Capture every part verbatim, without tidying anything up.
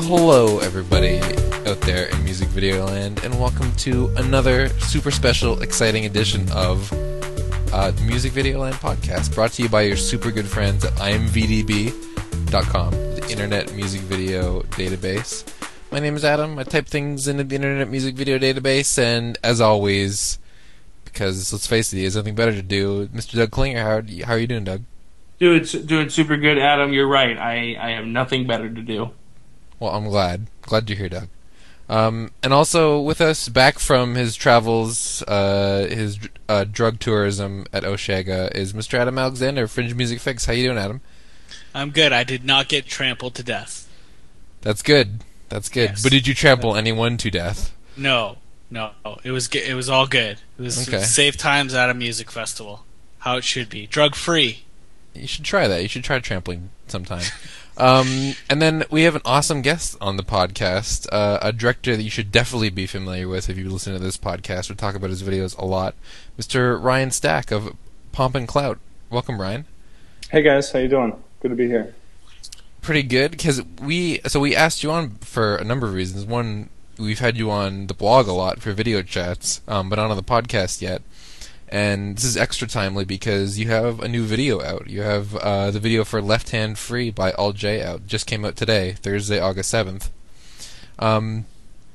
hello everybody out there in music video land, and welcome to another super special, exciting edition of uh, the Music Video Land podcast, brought to you by your super good friends at I M V D B dot com, the Internet Music Video Database. My name is Adam. I type things into the Internet Music Video Database, and as always, because let's face it, he has nothing better to do, Mister Doug Klinger. How are you, how are you doing, Doug? Doing, doing super good, Adam. You're right. I, I have nothing better to do. Well, I'm glad. Glad you're here, Doug. Um, and also with us, back from his travels, uh, his uh, drug tourism at Osheaga, is Mister Adam Alexander, Fringe Music Fix. How you doing, Adam? I'm good. I did not get trampled to death. That's good. That's good. Yes. But did you trample anyone to death? No, no. It was g- it was all good. It was, Okay. it was safe times at a music festival. How it should be. Drug free. You should try that. You should try trampling sometime. um, and then we have an awesome guest on the podcast, uh, a director that you should definitely be familiar with if you listen to this podcast. We talk about his videos a lot. Mister Ryan Stack of Pomp and Clout. Welcome, Ryan. Hey guys, how you doing? Good to be here. Pretty good, because we so we asked you on for a number of reasons. One, we've had you on the blog a lot for video chats, um, but not on the podcast yet. And this is extra timely because you have a new video out. You have uh, the video for Left Hand Free by All J out. Just came out today, Thursday, August seventh. Um,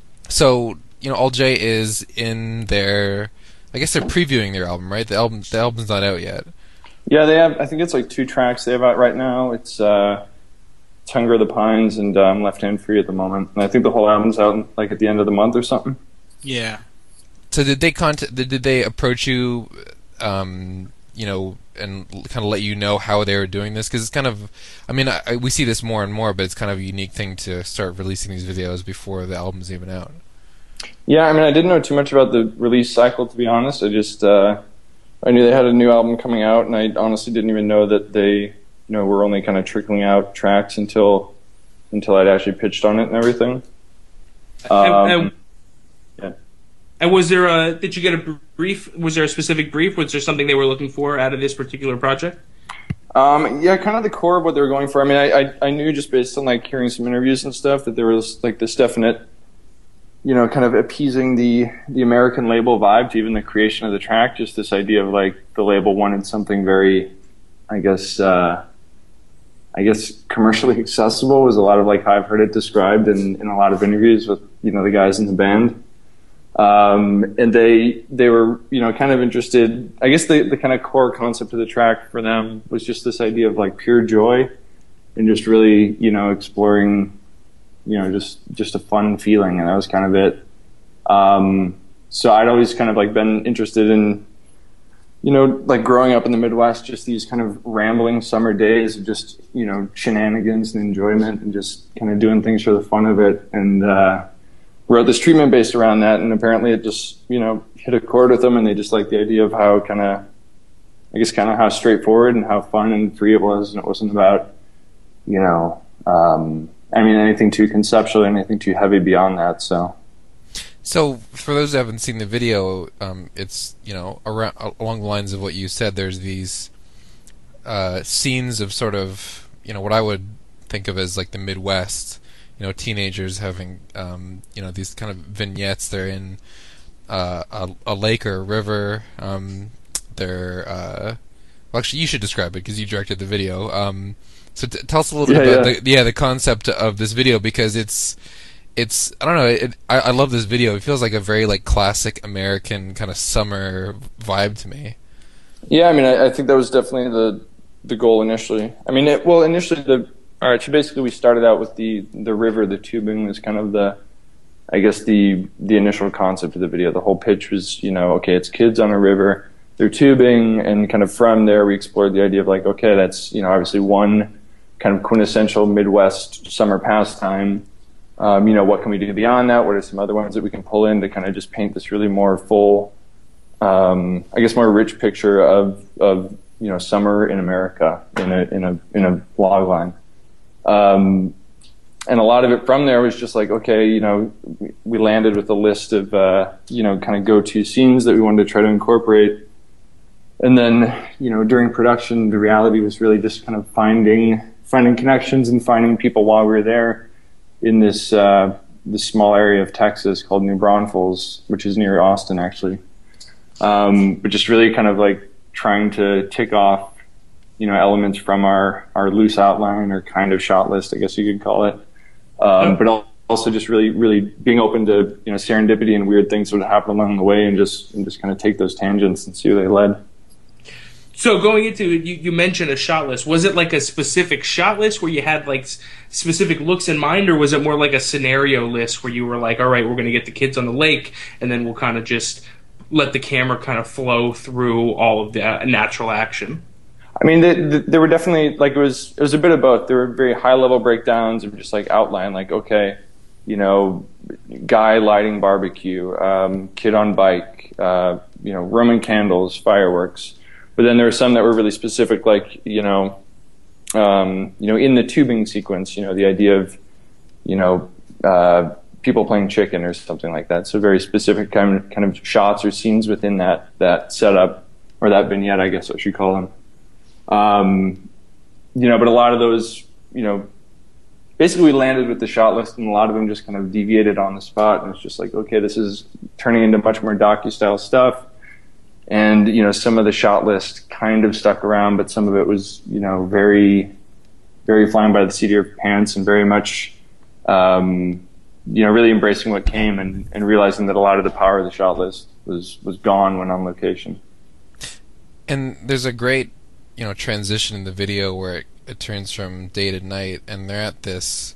so, you know, All J is in their... I guess they're previewing their album, right? The album, the album's not out yet. Yeah, they have, I think it's like two tracks they have out right now. It's, uh, it's Hunger of the Pines and um, Left Hand Free at the moment. And I think the whole album's out like at the end of the month or something. Yeah. So did they contact, did they approach you, um, you know, and kind of let you know how they were doing this? Because it's kind of, I mean, I, I, we see this more and more, but it's kind of a unique thing to start releasing these videos before the album's even out. Yeah, I mean, I didn't know too much about the release cycle, to be honest. I just, uh, I knew they had a new album coming out, and I honestly didn't even know that they, you know, were only kind of trickling out tracks until, until I'd actually pitched on it and everything. Um, and, and, yeah. and was there a? Did you get a brief? Was there a specific brief? Was there something they were looking for out of this particular project? Um, yeah, kind of the core of what they were going for. I mean, I, I, I knew just based on like hearing some interviews and stuff that there was like this definite, you know, kind of appeasing the, the American label vibe to even the creation of the track. Just this idea of like the label wanted something very, I guess, uh, I guess commercially accessible was a lot of like how I've heard it described in, in a lot of interviews with, you know, the guys in the band. Um, and they, they were, you know, kind of interested, I guess the, the kind of core concept of the track for them was just this idea of like pure joy and just really, you know, exploring, you know, just, just a fun feeling. And that was kind of it. Um, so I'd always kind of like been interested in, you know, like growing up in the Midwest, just these kind of rambling summer days of just, you know, shenanigans and enjoyment and just kind of doing things for the fun of it. And, uh, wrote this treatment based around that, and apparently it just, you know, hit a chord with them, and they just liked the idea of how kind of, I guess, kind of how straightforward and how fun and free it was, and it wasn't about, you know, um, I mean, anything too conceptual, anything too heavy beyond that, so. So, for those who haven't seen the video, um, it's, you know, around, along the lines of what you said, there's these uh, scenes of sort of, you know, what I would think of as like the Midwest, you know, teenagers having, um, you know, these kind of vignettes. They're in uh, a, a lake or a river. Um, they're, uh, well, actually, you should describe it because you directed the video. Um, so t- tell us a little yeah, bit about yeah. the yeah the concept of this video, because it's it's I don't know. It, I, I love this video. It feels like a very like classic American kind of summer vibe to me. Yeah, I mean, I, I think that was definitely the the goal initially. I mean, it, well, initially the all right. So basically, we started out with the the river, the tubing was kind of the, I guess the the initial concept of the video. The whole pitch was, you know, okay, it's kids on a river, they're tubing, and kind of from there we explored the idea of like, okay, that's, you know, obviously one kind of quintessential Midwest summer pastime. Um, you know, what can we do beyond that? What are some other ones that we can pull in to kind of just paint this really more full, um, I guess, more rich picture of of you know, summer in America in a in a in a log line. Um, and a lot of it from there was just like, okay, you know, we, we landed with a list of, uh, you know, kind of go-to scenes that we wanted to try to incorporate. And then, you know, during production, the reality was really just kind of finding, finding connections and finding people while we were there. in this uh, this small area of Texas called New Braunfels, which is near Austin, actually. Um, but just really kind of like trying to tick off, you know, elements from our, our loose outline or kind of shot list, I guess you could call it. Um, but also just really, really being open to, you know, serendipity and weird things that would happen along the way, and just and just kind of take those tangents and see where they led. So going into it, you, you mentioned a shot list. Was it like a specific shot list where you had like s- specific looks in mind, or was it more like a scenario list where you were like, all right, we're going to get the kids on the lake, and then we'll kind of just let the camera kind of flow through all of the uh, natural action? I mean, the, the, there were definitely, like, it was it was a bit of both. There were very high-level breakdowns of just, like, outline, like, okay, you know, guy lighting barbecue, um, kid on bike, uh, you know, Roman candles, fireworks. But then there were some that were really specific, like, you know, um, you know, in the tubing sequence, you know, the idea of, you know, uh, people playing chicken or something like that. So very specific kind of, kind of shots or scenes within that, that setup, or that vignette, I guess I should call them. Um, you know, but a lot of those, you know, basically we landed with the shot list, and a lot of them just kind of deviated on the spot, and it's just like, okay, this is turning into much more docu-style stuff. And, you know, some of the shot list kind of stuck around, but some of it was, you know, very, very flying by the seat of your pants, and very much, um, you know, really embracing what came, and, and realizing that a lot of the power of the shot list was, was gone when on location. And there's a great, you know, transition in the video where it, it turns from day to night, and they're at this.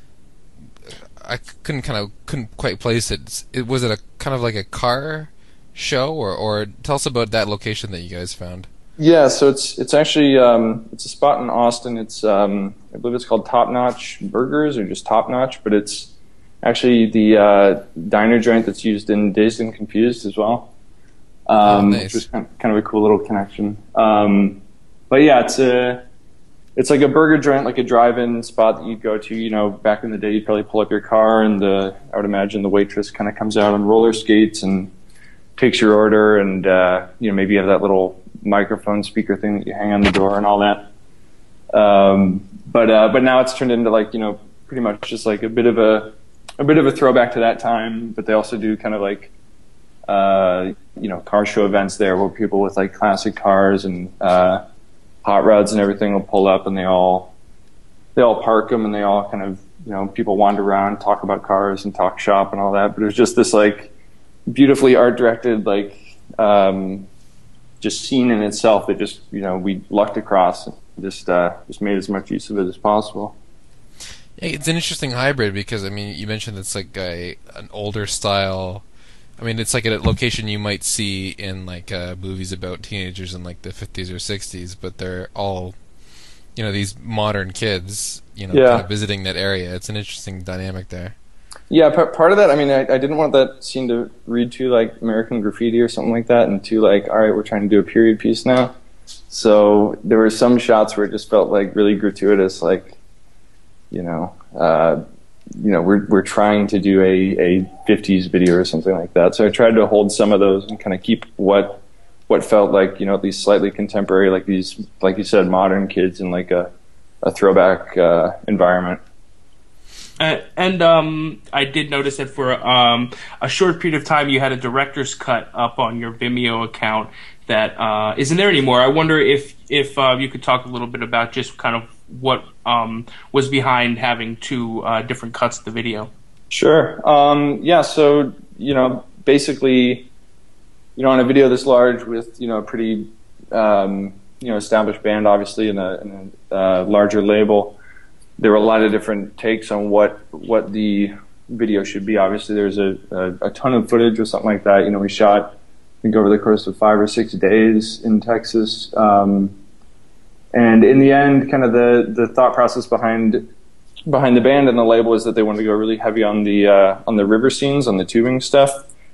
I couldn't kind of couldn't quite place it. It was it a kind of like a car show, or or tell us about that location that you guys found. Yeah, so it's it's actually um, it's a spot in Austin. It's um, I believe it's called Top Notch Burgers, or just Top Notch, but it's actually the uh, diner joint that's used in Dazed and Confused as well. Um, oh, nice. Which was kind of, kind of a cool little connection. Um, but yeah, it's a it's like a burger joint, like a drive-in spot that you'd go to. You know, back in the day, you'd probably pull up your car, and the I would imagine the waitress kind of comes out on roller skates and takes your order, and uh, you know, maybe you have that little microphone speaker thing that you hang on the door and all that. Um, but uh, but now it's turned into, like, you know, pretty much just like a bit of a a bit of a throwback to that time. But they also do kind of like uh, you know, car show events there, where people with like classic cars and uh, hot rods and everything will pull up, and they all they all park them, and they all kind of, you know, people wander around, talk about cars and talk shop and all that. But it was just this like beautifully art directed, like um, just scene in itself that just, you know, we lucked across and just uh, just made as much use of it as possible. Yeah, it's an interesting hybrid because, I mean, you mentioned it's like a an older style. I mean, it's like a location you might see in like uh, movies about teenagers in like the fifties or sixties, but they're all, you know, these modern kids, you know, yeah. kind of visiting that area. It's an interesting dynamic there. Yeah, p- part of that, I mean, I, I didn't want that scene to read too like American Graffiti or something like that, and too like, all right, we're trying to do a period piece now. So there were some shots where it just felt like really gratuitous, like, you know, uh, you know, we're we're trying to do a, a fifties video or something like that. So I tried to hold some of those and kind of keep what what felt like, you know, at least slightly contemporary, like these, like you said, modern kids in like a, a throwback uh, environment. Uh, and um, I did notice that for um, a short period of time you had a director's cut up on your Vimeo account that uh, isn't there anymore. I wonder if if uh, you could talk a little bit about just kind of what um, was behind having two uh, different cuts of the video. Sure. Um, yeah. So, you know, basically, you know, on a video this large with, you know, a pretty um, you know, established band, obviously, in a, in a uh, larger label, there were a lot of different takes on what what the video should be. Obviously, there's a, a, a ton of footage or something like that. You know, we shot, I think, over the course of five or six days in Texas. Um, and in the end, kind of the, the thought process behind behind the band and the label is that they wanted to go really heavy on the uh, on the river scenes, on the tubing stuff,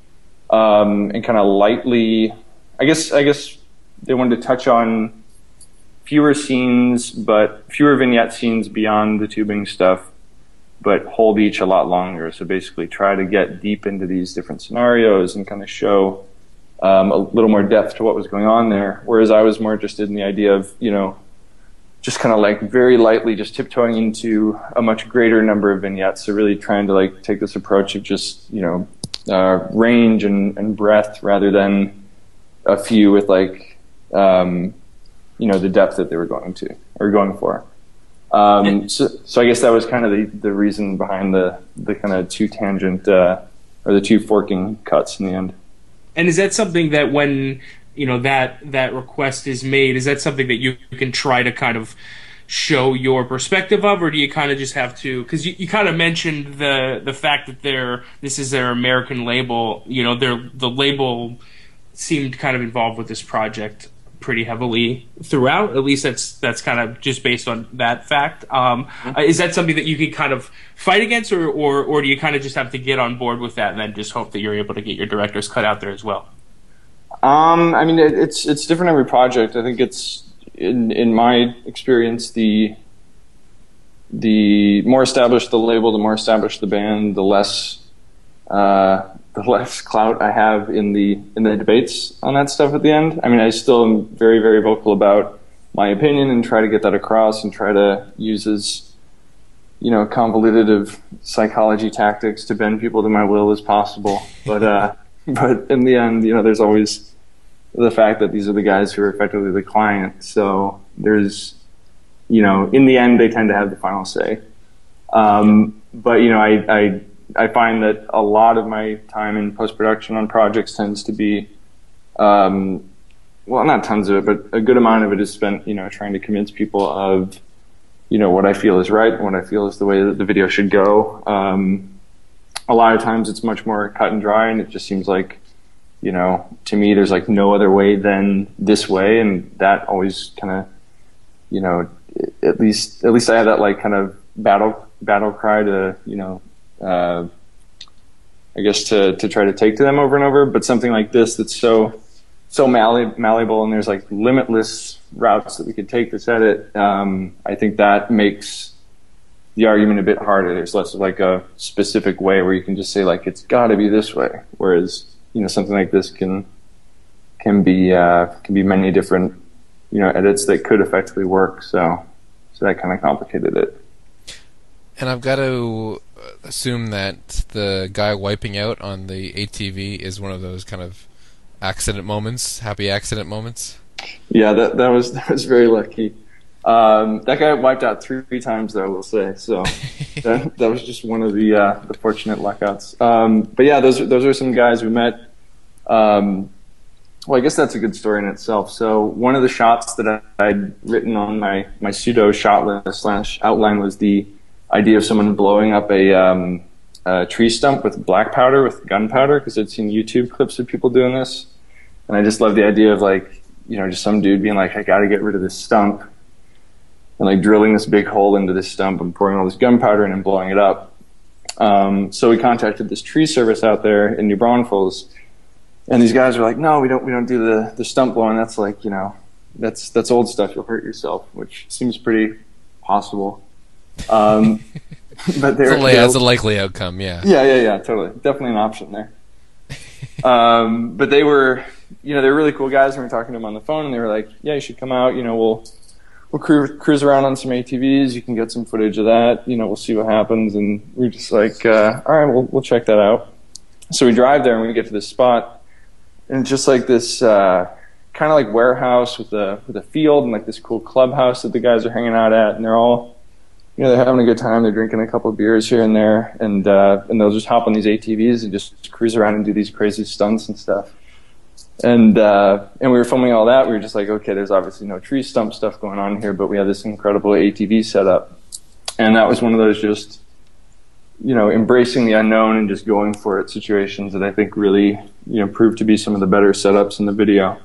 um, and kind of lightly, I guess I guess they wanted to touch on fewer scenes, but fewer vignette scenes beyond the tubing stuff, but hold each a lot longer. So basically try to get deep into these different scenarios and kind of show um, a little more depth to what was going on there. Whereas I was more interested in the idea of, you know, just kind of like very lightly just tiptoeing into a much greater number of vignettes. So really trying to like take this approach of just, you know, uh, range and, and breadth rather than a few with like, um, you know, the depth that they were going to or going for. Um, so, so I guess that was kind of the, the reason behind the, the kind of two tangent, uh, or the two forking cuts in the end. And is that something that when, you know, that, that request is made, is that something that you can try to kind of show your perspective of, or do you kind of just have to, because you, you kind of mentioned the, the fact that they're, this is their American label, you know, their, the label seemed kind of involved with this project pretty heavily throughout. At least that's that's kind of just based on that fact. Um, mm-hmm. Is that something that you can kind of fight against, or, or or do you kind of just have to get on board with that and then just hope that you're able to get your director's cut out there as well? Um, I mean, it, it's it's different every project. I think it's in in my experience, the the more established the label, the more established the band, the less. Uh, the less clout I have in the in the debates on that stuff at the end. I mean, I still am very, very vocal about my opinion and try to get that across and try to use as, you know, convoluted of psychology tactics to bend people to my will as possible. But uh, but in the end, you know, there's always the fact that these are the guys who are effectively the client. So there's, you know, in the end, they tend to have the final say. Um, but, you know, I, I I find that a lot of my time in post-production on projects tends to be, um, well, not tons of it, but a good amount of it is spent, you know, trying to convince people of, you know, what I feel is right and what I feel is the way that the video should go. Um, a lot of times it's much more cut and dry, and it just seems like, you know, to me there's like no other way than this way, and that always kind of, you know, at least at least I have that like kind of battle battle cry to, you know, Uh, I guess to, to try to take to them over and over, but something like this that's so so malleable, malleable and there's like limitless routes that we could take this edit. Um, I think that makes the argument a bit harder. There's less of like a specific way where you can just say like it's got to be this way, whereas, you know, something like this can can be uh, can be many different, you know, edits that could effectively work. So so that kind of complicated it. And I've got to assume that the guy wiping out on the A T V is one of those kind of accident moments, happy accident moments. Yeah, that that was that was very lucky. Um, that guy wiped out three, three times, though, I will say. So that that was just one of the uh, the fortunate luckouts. Um, but yeah, those those are some guys we met. Um, well, I guess that's a good story in itself. So one of the shots that I, I'd written on my my pseudo shot list slash outline was the idea of someone blowing up a, um, a tree stump with black powder, with gunpowder, because I'd seen YouTube clips of people doing this. And I just love the idea of like, you know, just some dude being like, I got to get rid of this stump. And like drilling this big hole into this stump and pouring all this gunpowder in and blowing it up. Um, so we contacted this tree service out there in New Braunfels. And these guys were like, no, we don't, we don't do the, the stump blowing. That's like, you know, that's, that's old stuff. You'll hurt yourself, which seems pretty possible. Um, but there, that's a likely outcome, yeah. Yeah, yeah, yeah, totally. Definitely an option there. um, but they were, you know, they were really cool guys, and we were talking to them on the phone, and they were like, yeah, you should come out, you know, we'll, we'll cru- cruise around on some A T Vs, you can get some footage of that, you know, we'll see what happens, and we we're just like, uh, all right, we'll, we'll check that out. So we drive there, and we get to this spot, and it's just like this, uh, kind of like warehouse with a, with a field, and like this cool clubhouse that the guys are hanging out at, and they're all, you know, they're having a good time. They're drinking a couple of beers here and there, and uh, and they'll just hop on these A T Vs and just cruise around and do these crazy stunts and stuff. And uh, and we were filming all that. We were just like, okay, there's obviously no tree stump stuff going on here, but we have this incredible A T V setup. And that was one of those just, you know, embracing the unknown and just going for it situations that I think really, you know, proved to be some of the better setups in the video.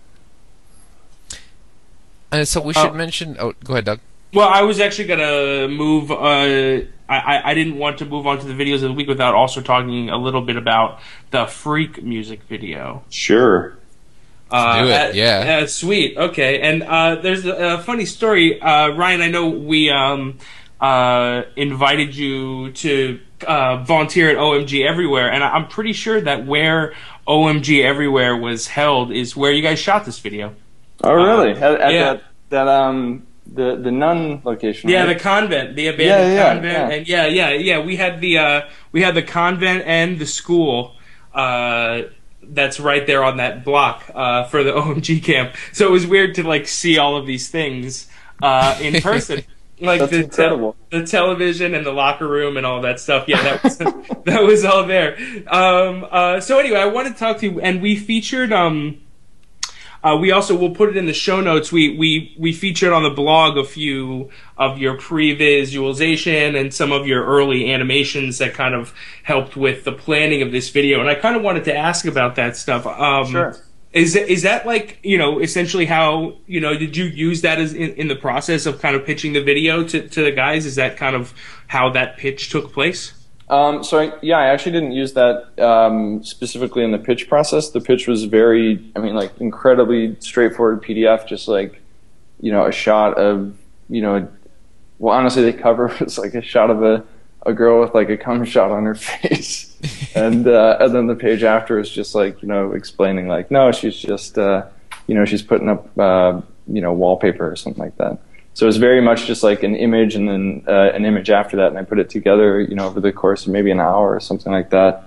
And so we should oh. mention. Oh, go ahead, Doug. Well, I was actually gonna move. Uh, I, I I didn't want to move on to the videos of the week without also talking a little bit about the Freak music video. Sure. Uh, do it. uh, Yeah. Uh, sweet. Okay. And uh, there's a, a funny story, uh, Ryan. I know we um, uh, invited you to uh, volunteer at O M G Everywhere, and I'm pretty sure that where O M G Everywhere was held is where you guys shot this video. Oh, really? Uh, at at yeah. that that um. the the nun location. Yeah, right? the convent, the abandoned Yeah, yeah, convent, yeah. and yeah, yeah, yeah. We had the uh, we had the convent and the school. Uh, that's right there on that block uh, for the O M G camp. So it was weird to like see all of these things uh, in person. Like That's the incredible. Te- the television and the locker room and all that stuff. Yeah, that was that was all there. Um, uh, so anyway, I want to talk to you, and we featured. Um, uh, we also will put it in the show notes. We we we featured on the blog a few of your pre-visualization and some of your early animations that kind of helped with the planning of this video. And I kind of wanted to ask about that stuff. Um, Sure. Is is that like, you know, essentially how, you know, did you use that as in, in the process of kind of pitching the video to, to the guys? Is that kind of how that pitch took place? Um, so I, yeah, I actually didn't use that um, specifically in the pitch process. The pitch was very, I mean, like incredibly straightforward P D F, just like, you know, a shot of, you know, well, honestly, the cover was like a shot of a, a girl with like a cum shot on her face. and uh, and then the page after is just like, you know, explaining like, no, she's just, uh, you know, she's putting up, uh, you know, wallpaper or something like that. So it was very much just like an image and then uh, an image after that, and I put it together, you know, over the course of maybe an hour or something like that.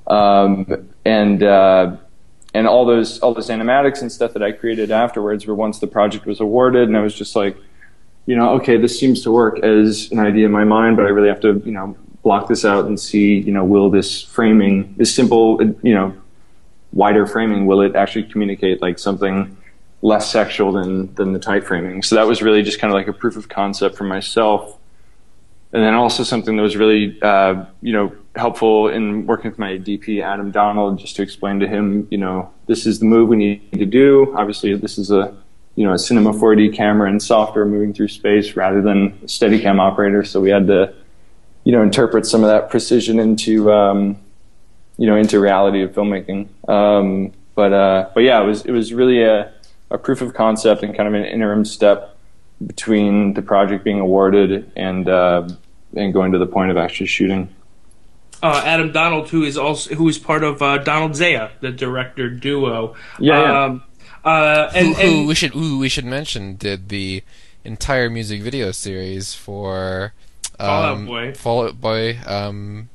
Um, and uh, and all those all those animatics and stuff that I created afterwards were once the project was awarded, and I was just like, you know, okay, this seems to work as an idea in my mind, but I really have to, you know, block this out and see, you know, will this framing, this simple, you know, wider framing, will it actually communicate like something less sexual than than the tight framing? So that was really just kind of like a proof of concept for myself, and then also something that was really, uh, you know, helpful in working with my D P, Adam Donald, just to explain to him, you know, this is the move we need to do. Obviously, this is a, you know, a Cinema four D camera and software moving through space rather than a Steadicam operator. So we had to, you know, interpret some of that precision into, um, you know, into reality of filmmaking. Um, but uh, but yeah, it was it was really a, a proof of concept and kind of an interim step between the project being awarded and uh, and going to the point of actually shooting. Uh, Adam Donald, who is also who is part of uh, Donald Zaya, the director duo. Yeah, yeah. Um, uh, and, who, who and we should who we should mention did the entire music video series for um, Fallout Boy. Fallout Boy. Um,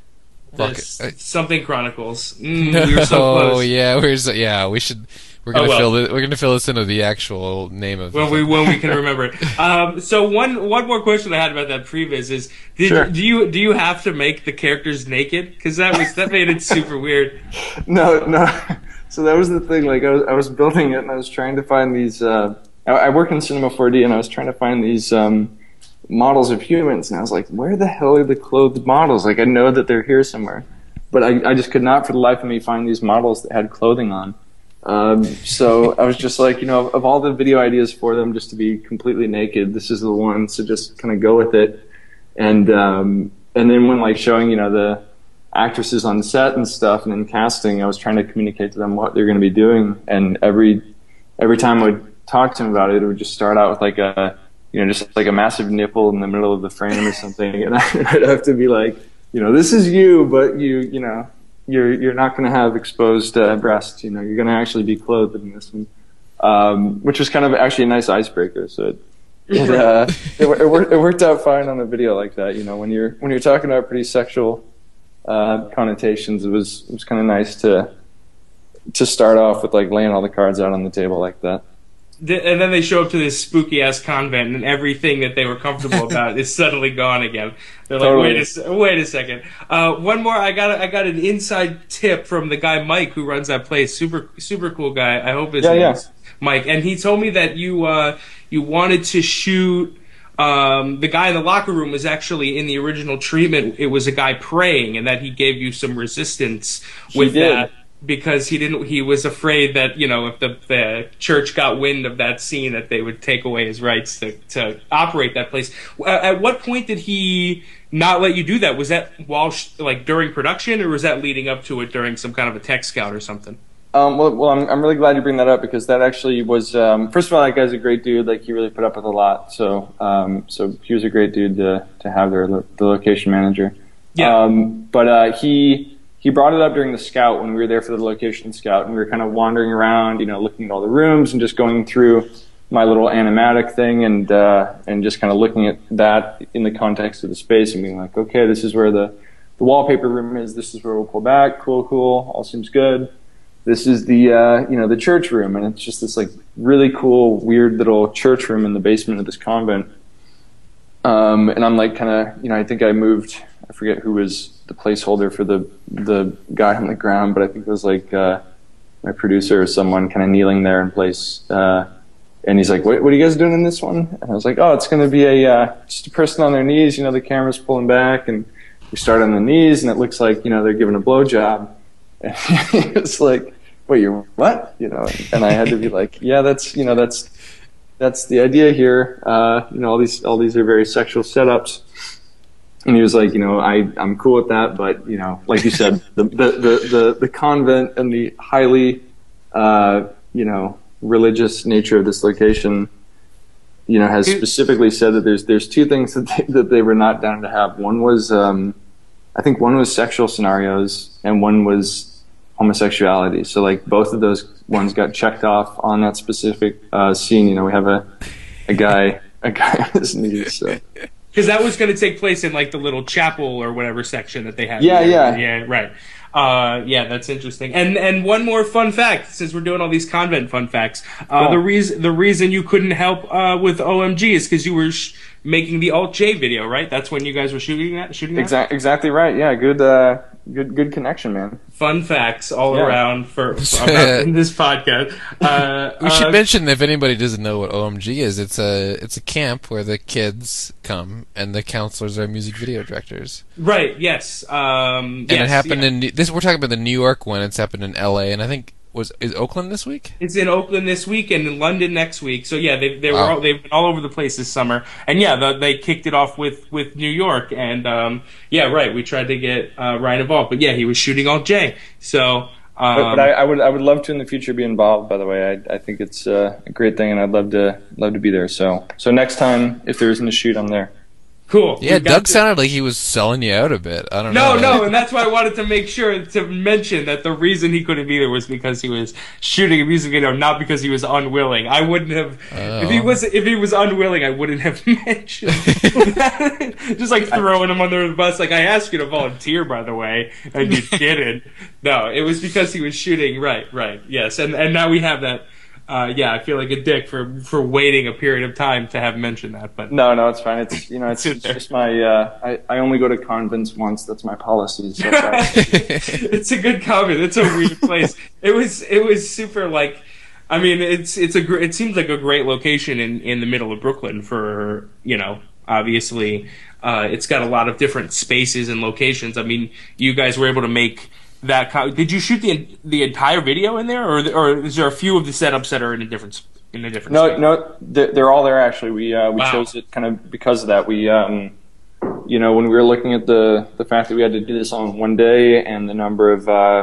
the Rocket, s- uh, Something Chronicles. Mm, no, we were so close. yeah, we're so, yeah. We should. We're gonna Oh, well. fill it. We're gonna fill this into the actual name of. When we when we can remember it. Um, so one one more question I had about that previs is: did Sure. do you do you have to make the characters naked? Because that was that made it super weird. No, no. So that was the thing. Like I was, I was building it, and I was trying to find these. Uh, I, I work in Cinema four D, and I was trying to find these um, models of humans, and I was like, "Where the hell are the clothed models? Like I know that they're here somewhere, but I, I just could not, for the life of me, find these models that had clothing on." Um, so I was just like, you know, of all the video ideas for them, just to be completely naked, this is the one. So just kind of go with it, and um, and then when like showing, you know, the actresses on set and stuff, and in casting, I was trying to communicate to them what they're going to be doing, and every every time I would talk to them about it, it would just start out with like a, you know, just like a massive nipple in the middle of the frame or something, and I'd have to be like, you know, this is you, but you, you know, you're you're not going to have exposed uh, breasts, you know, you're going to actually be clothed in this one, um, which was kind of actually a nice icebreaker. So it it, uh, it, it, worked, it worked out fine on a video like that, you know, when you're when you're talking about pretty sexual Uh, connotations, it was it was kind of nice to to start off with like laying all the cards out on the table like that. The- And then they show up to this spooky ass convent, and everything that they were comfortable about is suddenly gone again. They're like, Totally. wait a se- wait a second. Uh, one more. I got a, I got an inside tip from the guy Mike who runs that place. Super super cool guy. I hope his Yeah, name's yeah. Mike. And he told me that you uh, you wanted to shoot. Um, the guy in the locker room was actually in the original treatment. It was a guy praying, and that he gave you some resistance with did. that because he didn't. He was afraid that, you know, if the, the church got wind of that scene, that they would take away his rights to, to operate that place. Uh, at what point did he not let you do that? Was that while sh- like during production, or was that leading up to it during some kind of a tech scout or something? Um, well, well, I'm I'm really glad you bring that up, because that actually was, um, first of all, that guy's a great dude. Like, he really put up with a lot. So um, so he was a great dude to to have there, the the location manager. Yeah. Um, but uh, he he brought it up during the scout when we were there for the location scout, and we were kind of wandering around, you know, looking at all the rooms and just going through my little animatic thing, and uh, and just kind of looking at that in the context of the space and being like, okay, this is where the, the wallpaper room is. This is where we'll pull back. Cool, cool. All seems good. This is the uh, you know the church room, and it's just this like really cool, weird little church room in the basement of this convent. Um, and I'm like kind of you know I think I moved. I forget who was the placeholder for the the guy on the ground, but I think it was like uh, my producer or someone kind of kneeling there in place. Uh, and he's like, what, what are you guys doing in this one? And I was like, oh, it's going to be a uh, just a person on their knees. You know, the camera's pulling back, and we start on the knees, and it looks like you know they're giving a blowjob. And he was like, wait, you're what? You know, and I had to be like, yeah, that's you know that's that's the idea here. Uh, you know, all these all these are very sexual setups. And he was like, you know, I, I'm cool with that, but, you know, like you said, the, the, the, the, the convent and the highly, uh, you know, religious nature of this location, you know, has specifically said that there's, there's two things that they, that they were not down to have. One was, um, I think one was sexual scenarios and one was homosexuality. So, like, both of those ones got checked off on that specific, uh, scene. You know, we have a, a guy, a guy on his knees, so. Because that was going to take place in like the little chapel or whatever section that they had. Yeah, there. yeah, yeah, right. Uh, yeah, that's interesting. And and one more fun fact, since we're doing all these convent fun facts, uh, cool. the reason the reason you couldn't help uh, with O M G is because you were sh- making the Alt J video, right? That's when you guys were shooting that. Shooting that? Exactly, exactly right. Yeah, good, uh, good, good connection, man. Fun facts all Yeah. around for, for about in this podcast. Uh, We should uh, mention, if anybody doesn't know what O M G is, it's a it's a camp where the kids come and the counselors are music video directors. Right. Yes. Um, And yes, it happened yeah. in this. We're talking about the New York one. It's happened in L A, and I think was is Oakland this week. It's in Oakland this week and in London next week. So yeah, they they were Wow. all, they've been all over the place this summer. And yeah, the, they kicked it off with, with New York. And um, yeah, right. We tried to get uh, Ryan involved, but yeah, he was shooting Alt J. So. Um, But, but I, I would, I would love to in the future be involved. By the way, I, I think it's uh, a great thing, and I'd love to, love to be there. So, so next time, if there isn't a shoot, I'm there. Cool. Yeah, We got Doug to- sounded like he was selling you out a bit. I don't No, know. no, and that's why I wanted to make sure to mention that the reason he couldn't be there was because he was shooting a music video, not because he was unwilling. I wouldn't have Oh. if he was if he was unwilling, I wouldn't have mentioned that. Just like throwing him under the bus. Like, I asked you to volunteer, by the way, and you didn't. No, it was because he was shooting. Right, right, yes, and and now we have that. Uh, yeah, I feel like a dick for, for waiting a period of time to have mentioned that, but No, no, it's fine. It's you know, it's, Sit it's there. just my. Uh, I, I only go to convents once. That's my policy. So sorry. It's a good comment. It's a weird place. It was it was super like, I mean, it's it's a gr- it seems like a great location in, in the middle of Brooklyn for, you know, obviously uh, it's got a lot of different spaces and locations. I mean, you guys were able to make that. Co- Did you shoot the the entire video in there, or or is there a few of the setups that are in a different sp- in a different? No, space? no, they're, they're all there actually. We uh, we Wow. chose it kind of because of that. We, um, you know, when we were looking at the the fact that we had to do this on one day and the number of, uh,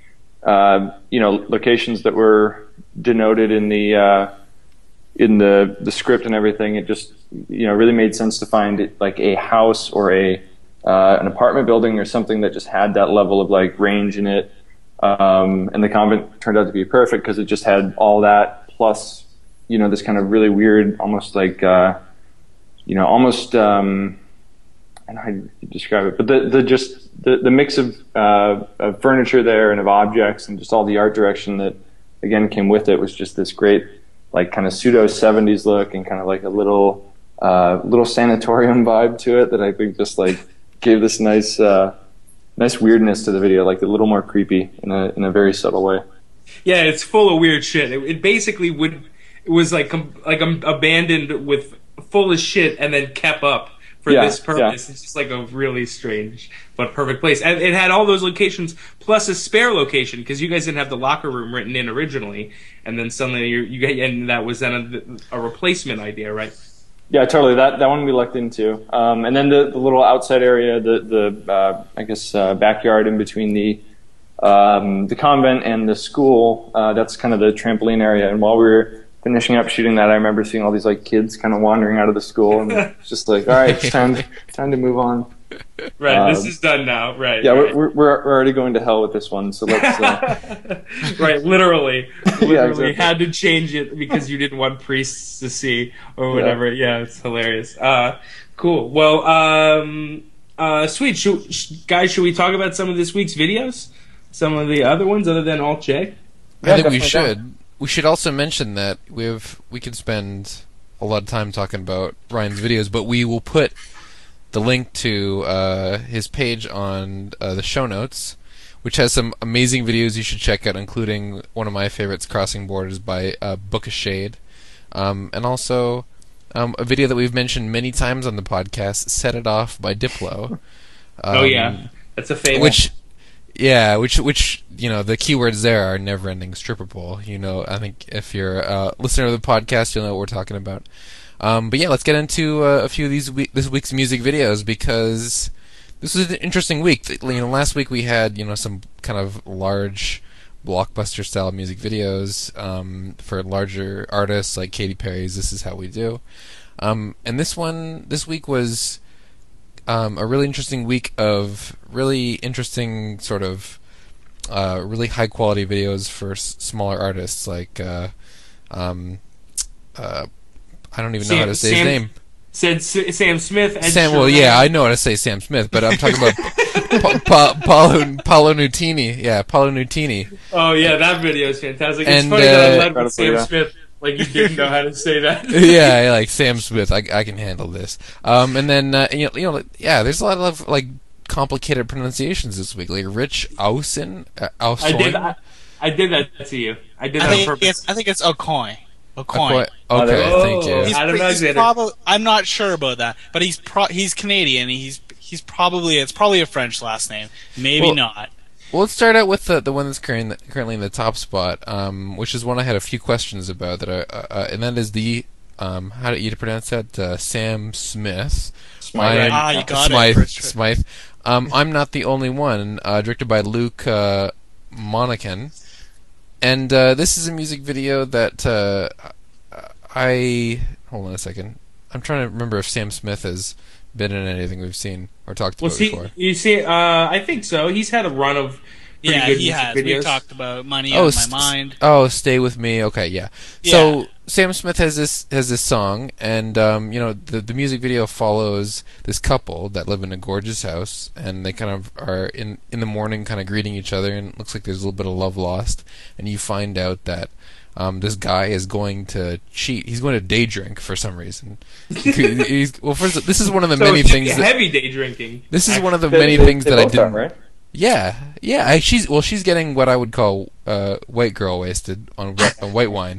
uh, you know, locations that were denoted in the uh, in the the script and everything, it just you know really made sense to find it like a house or a uh, an apartment building or something that just had that level of like range in it. Um, and the convent turned out to be perfect because it just had all that plus, you know, this kind of really weird, almost like, uh, you know, almost, um, I don't know how you describe it, but the, the just, the, the mix of, uh, of furniture there and of objects and just all the art direction that, again, came with it was just this great, like, kind of pseudo seventies look and kind of like a little, uh, little sanatorium vibe to it that I think just, like, gave this nice, uh, nice weirdness to the video, like a little more creepy in a in a very subtle way. Yeah, it's full of weird shit. It, it basically would it was like com- like um, abandoned with full of shit and then kept up for Yeah, this purpose. yeah. It's just like a really strange but perfect place. And it had all those locations plus a spare location because you guys didn't have the locker room written in originally, and then suddenly you you get and that was then a, a replacement idea, right? Yeah, totally. That that one we lucked into, um, and then the, the little outside area, the the uh, I guess uh, backyard in between the um, the convent and the school. Uh, that's kind of the trampoline area. And while we were finishing up shooting that, I remember seeing all these like kids kind of wandering out of the school, and it's just like, all right, it's time time to move on. Right, Um, this is done now. Right. Yeah, right. we're, we're we're already going to hell with this one. So let's. Uh, Right, literally, literally Yeah, exactly. had to change it because you didn't want priests to see or whatever. Yeah, it's hilarious. Uh, cool. Well, um, uh, sweet. Should, sh- guys, should we talk about some of this week's videos? Some of the other ones, other than Alt J. Yeah, I think we definitely should. We should also mention that we have we could spend a lot of time talking about Ryan's videos, but we will put the link to uh, his page on uh, the show notes, which has some amazing videos you should check out, including one of my favorites, Crossing Borders by uh, Book of Shade, um, and also um, a video that we've mentioned many times on the podcast, Set It Off by Diplo. Um, Oh yeah, that's a famous. which, yeah, which which you know the keywords there are never-ending stripper pole. You know, I think if you're a listener to the podcast, you'll know what we're talking about. Um, but yeah, let's get into uh, a few of these we- this week's music videos because this was an interesting week. You know, last week we had you know some kind of large blockbuster style music videos um, for larger artists like Katy Perry's "This Is How We Do," um, and this one this week was um, a really interesting week of really interesting sort of uh, really high quality videos for s- smaller artists like. Uh, um, uh, I don't even know Sam- how to say Sam- his name. Said S- Sam Smith. Ed Sam. Well, Sheeran. yeah, I know how to say Sam Smith, but I'm talking about pa- pa- Paolo Paolo Nutini. Yeah, Paolo Nutini. Oh yeah, that video is fantastic. It's And, funny that I uh, led with Sam Incredible, yeah. Smith, like you didn't know how to say that. Yeah, I like Sam Smith. I, I can handle this. Um, and then uh, you know, you know, like, yeah, there's a lot of like complicated pronunciations this week, like Rich Ausen. Uh, I did. Ausoin? I, I did that to you. I did I that on think purpose. it's I think it's Ocoin. Ocoin. Okay, okay, Oh. thank you. He's, Adam he's Alexander. probably. I'm not sure about that, but he's pro- he's Canadian. He's he's probably it's probably a French last name. Maybe Well- not. Well, let's start out with the the one that's currently currently in the top spot, um, which is one I had a few questions about. That I, uh, uh, and that is the um, how do you pronounce that? Uh, Sam Smith. Smythe. I'm- Ah, you got it. Smythe. First- Smythe. Um, I'm not the only one. Uh, directed by Luke uh, Monacan, and uh, this is a music video that uh, I hold on a second. I'm trying to remember if Sam Smith has been in anything we've seen or talked Well, about see, before. you see, uh, I think so. He's had a run of pretty Yeah, good he music has. videos. We talked about Money Oh, on s- My Mind. Oh, Stay With Me. Okay, yeah. Yeah. So Sam Smith has this has this song, and um, you know the the music video follows this couple that live in a gorgeous house, and they kind of are in in the morning, kind of greeting each other, and it looks like there's a little bit of love lost, and you find out that. Um, this guy is going to cheat. He's going to day drink for some reason. He's, well, first, this is one of the So many heavy, things. That, heavy day drinking. this is one of the They- many they- things they that I both didn't. are, right? Yeah, yeah. I, she's well, she's getting what I would call uh, white girl wasted on, whi- on white wine.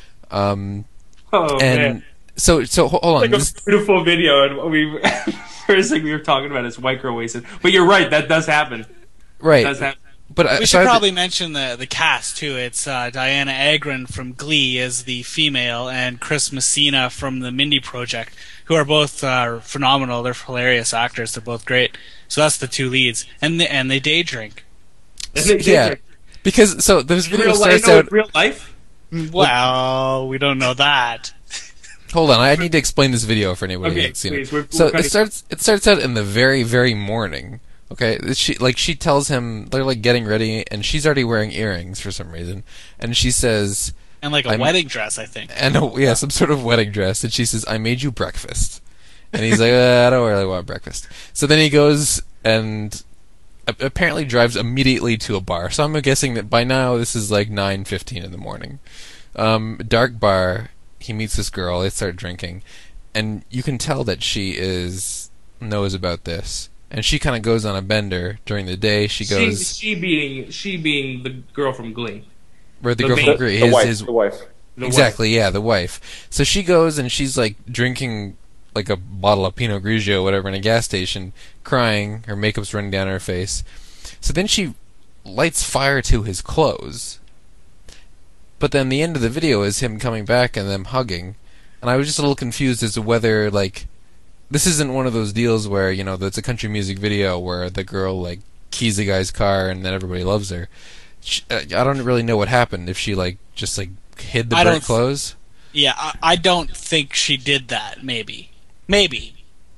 Um, Oh and man, so so ho- hold on. like a This- beautiful video, and we first thing we were talking about is white girl wasted. But you're right, that does happen. right, Does happen. but uh, We so should I- probably mention the the cast too. It's uh, Diana Agron from Glee as the female, and Chris Messina from the Mindy Project, who are both uh, phenomenal. They're hilarious actors. They're both great. So that's the two leads, and they, and they day drink. And they- they yeah, drink. because so this In video real life, starts no, in out. real life. Well, we don't know that. Hold on, I need to explain this video for anybody who Okay, hasn't seen please, it. we're- So we're it cutting- starts. It starts out in the very, very morning. Okay, she like she tells him they're like getting ready, and she's already wearing earrings for some reason, and she says, And like a I'm- wedding dress, I think. and a, yeah, some sort of wedding dress, and she says, "I made you breakfast," and he's like, uh, "I don't really want breakfast." So then he goes and a- apparently drives immediately to a bar. So I'm guessing that by now this is like nine fifteen in the morning. Um, dark bar. He meets this girl. They start drinking, and you can tell that she is knows about this. And she kind of goes on a bender during the day. She She, goes she being she being the girl from Glee. where the the girl main- from The, Glee, the his, wife. his The wife. The exactly, yeah, the wife. So she goes and she's like drinking like a bottle of Pinot Grigio or whatever in a gas station, crying, her makeup's running down her face. So then she lights fire to his clothes. But then the end of the video is him coming back and them hugging. And I was just a little confused as to whether like this isn't one of those deals where, you know, that's a country music video where the girl like keys the guy's car and then everybody loves her. She, uh, I don't really know what happened if she like just like hid the I burnt don't- clothes. Yeah, I, I don't think she did that. Maybe, maybe.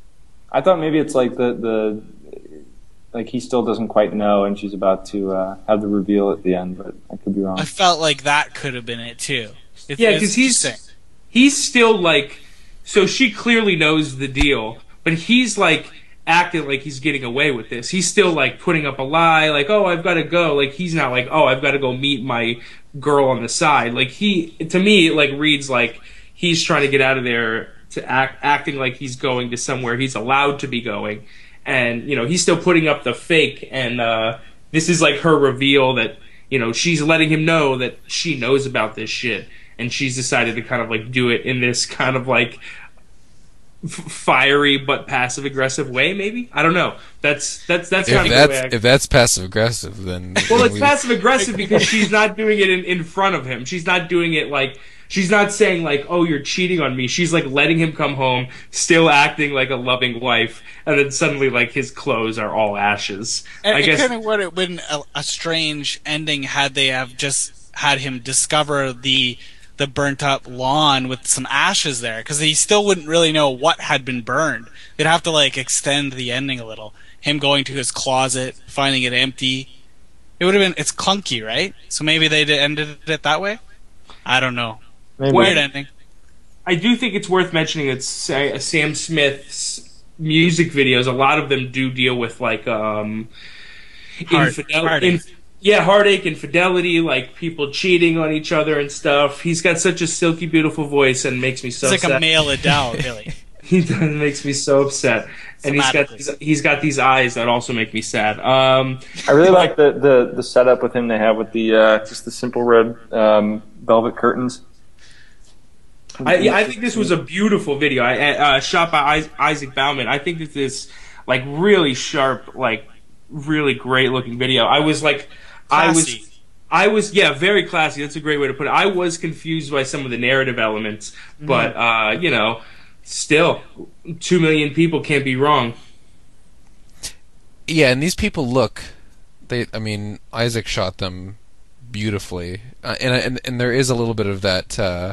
I thought maybe it's like the the like he still doesn't quite know, and she's about to uh, have the reveal at the end, but I could be wrong. I felt like that could have been it too. It's, Yeah, it's because he's interesting. he's still like, so she clearly knows the deal, but he's like acting like he's getting away with this. He's still like putting up a lie, like, oh, I've got to go. Like he's not like, oh, I've got to go meet my girl on the side. Like he, to me, it like reads like he's trying to get out of there to act, acting like he's going to somewhere he's allowed to be going. And, you know, he's still putting up the fake, and uh, this is like her reveal that, you know, she's letting him know that she knows about this shit, and she's decided to kind of like do it in this kind of like f- fiery but passive aggressive way. Maybe, I don't know. That's that's that's kind If of the way. that's I, if that's passive aggressive, then well, then it's we- passive aggressive because she's not doing it in, in front of him. She's not doing it like. She's not saying like, "Oh, you're cheating on me." She's like letting him come home, still acting like a loving wife, and then suddenly like his clothes are all ashes. And I it guess kind of would have been a, a strange ending had they have just had him discover the the burnt up lawn with some ashes there, because he still wouldn't really know what had been burned. They'd have to like extend the ending a little. Him going to his closet, finding it empty. It would have been. It's clunky, right? So maybe they did ended it that way. I don't know. Maybe. Weird ending. I do think it's worth mentioning that Sa- Sam Smith's music videos, a lot of them do deal with like um, Heart- infidel- heartache. inf- yeah, heartache, infidelity, like people cheating on each other and stuff. He's got such a silky, beautiful voice, and makes me so It's like sad. a male Adele, really. He does, makes me so upset, and he's got Thematically. these, he's got these eyes that also make me sad. Um, I really like the, the, the setup with him they have with the uh, just the simple red um, velvet curtains. I, yeah, I think this was a beautiful video. I, uh, shot by Is- Isaac Bauman. I think that this, like, really sharp, like, really great looking video. I was like, I Classy. was, I was, yeah, very classy. That's a great way to put it. I was confused by some of the narrative elements, but, uh, you know, still, two million people can't be wrong. yeah, and these people look. They, I mean, Isaac shot them beautifully, uh, and and and there is a little bit of that uh,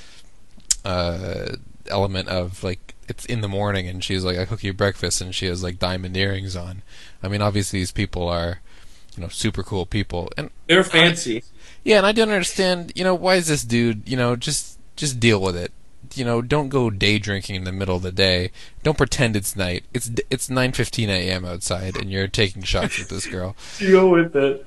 uh, element of like it's in the morning and she's like, I cook you breakfast, and she has like diamond earrings on. I mean, obviously these people are, you know, super cool people, and They're fancy. yeah, and I don't understand, you know, why is this dude, you know, just just deal with it. You know, don't go day drinking in the middle of the day. Don't pretend it's night. It's it's nine fifteen a.m. outside, and you're taking shots with this girl. Deal with it.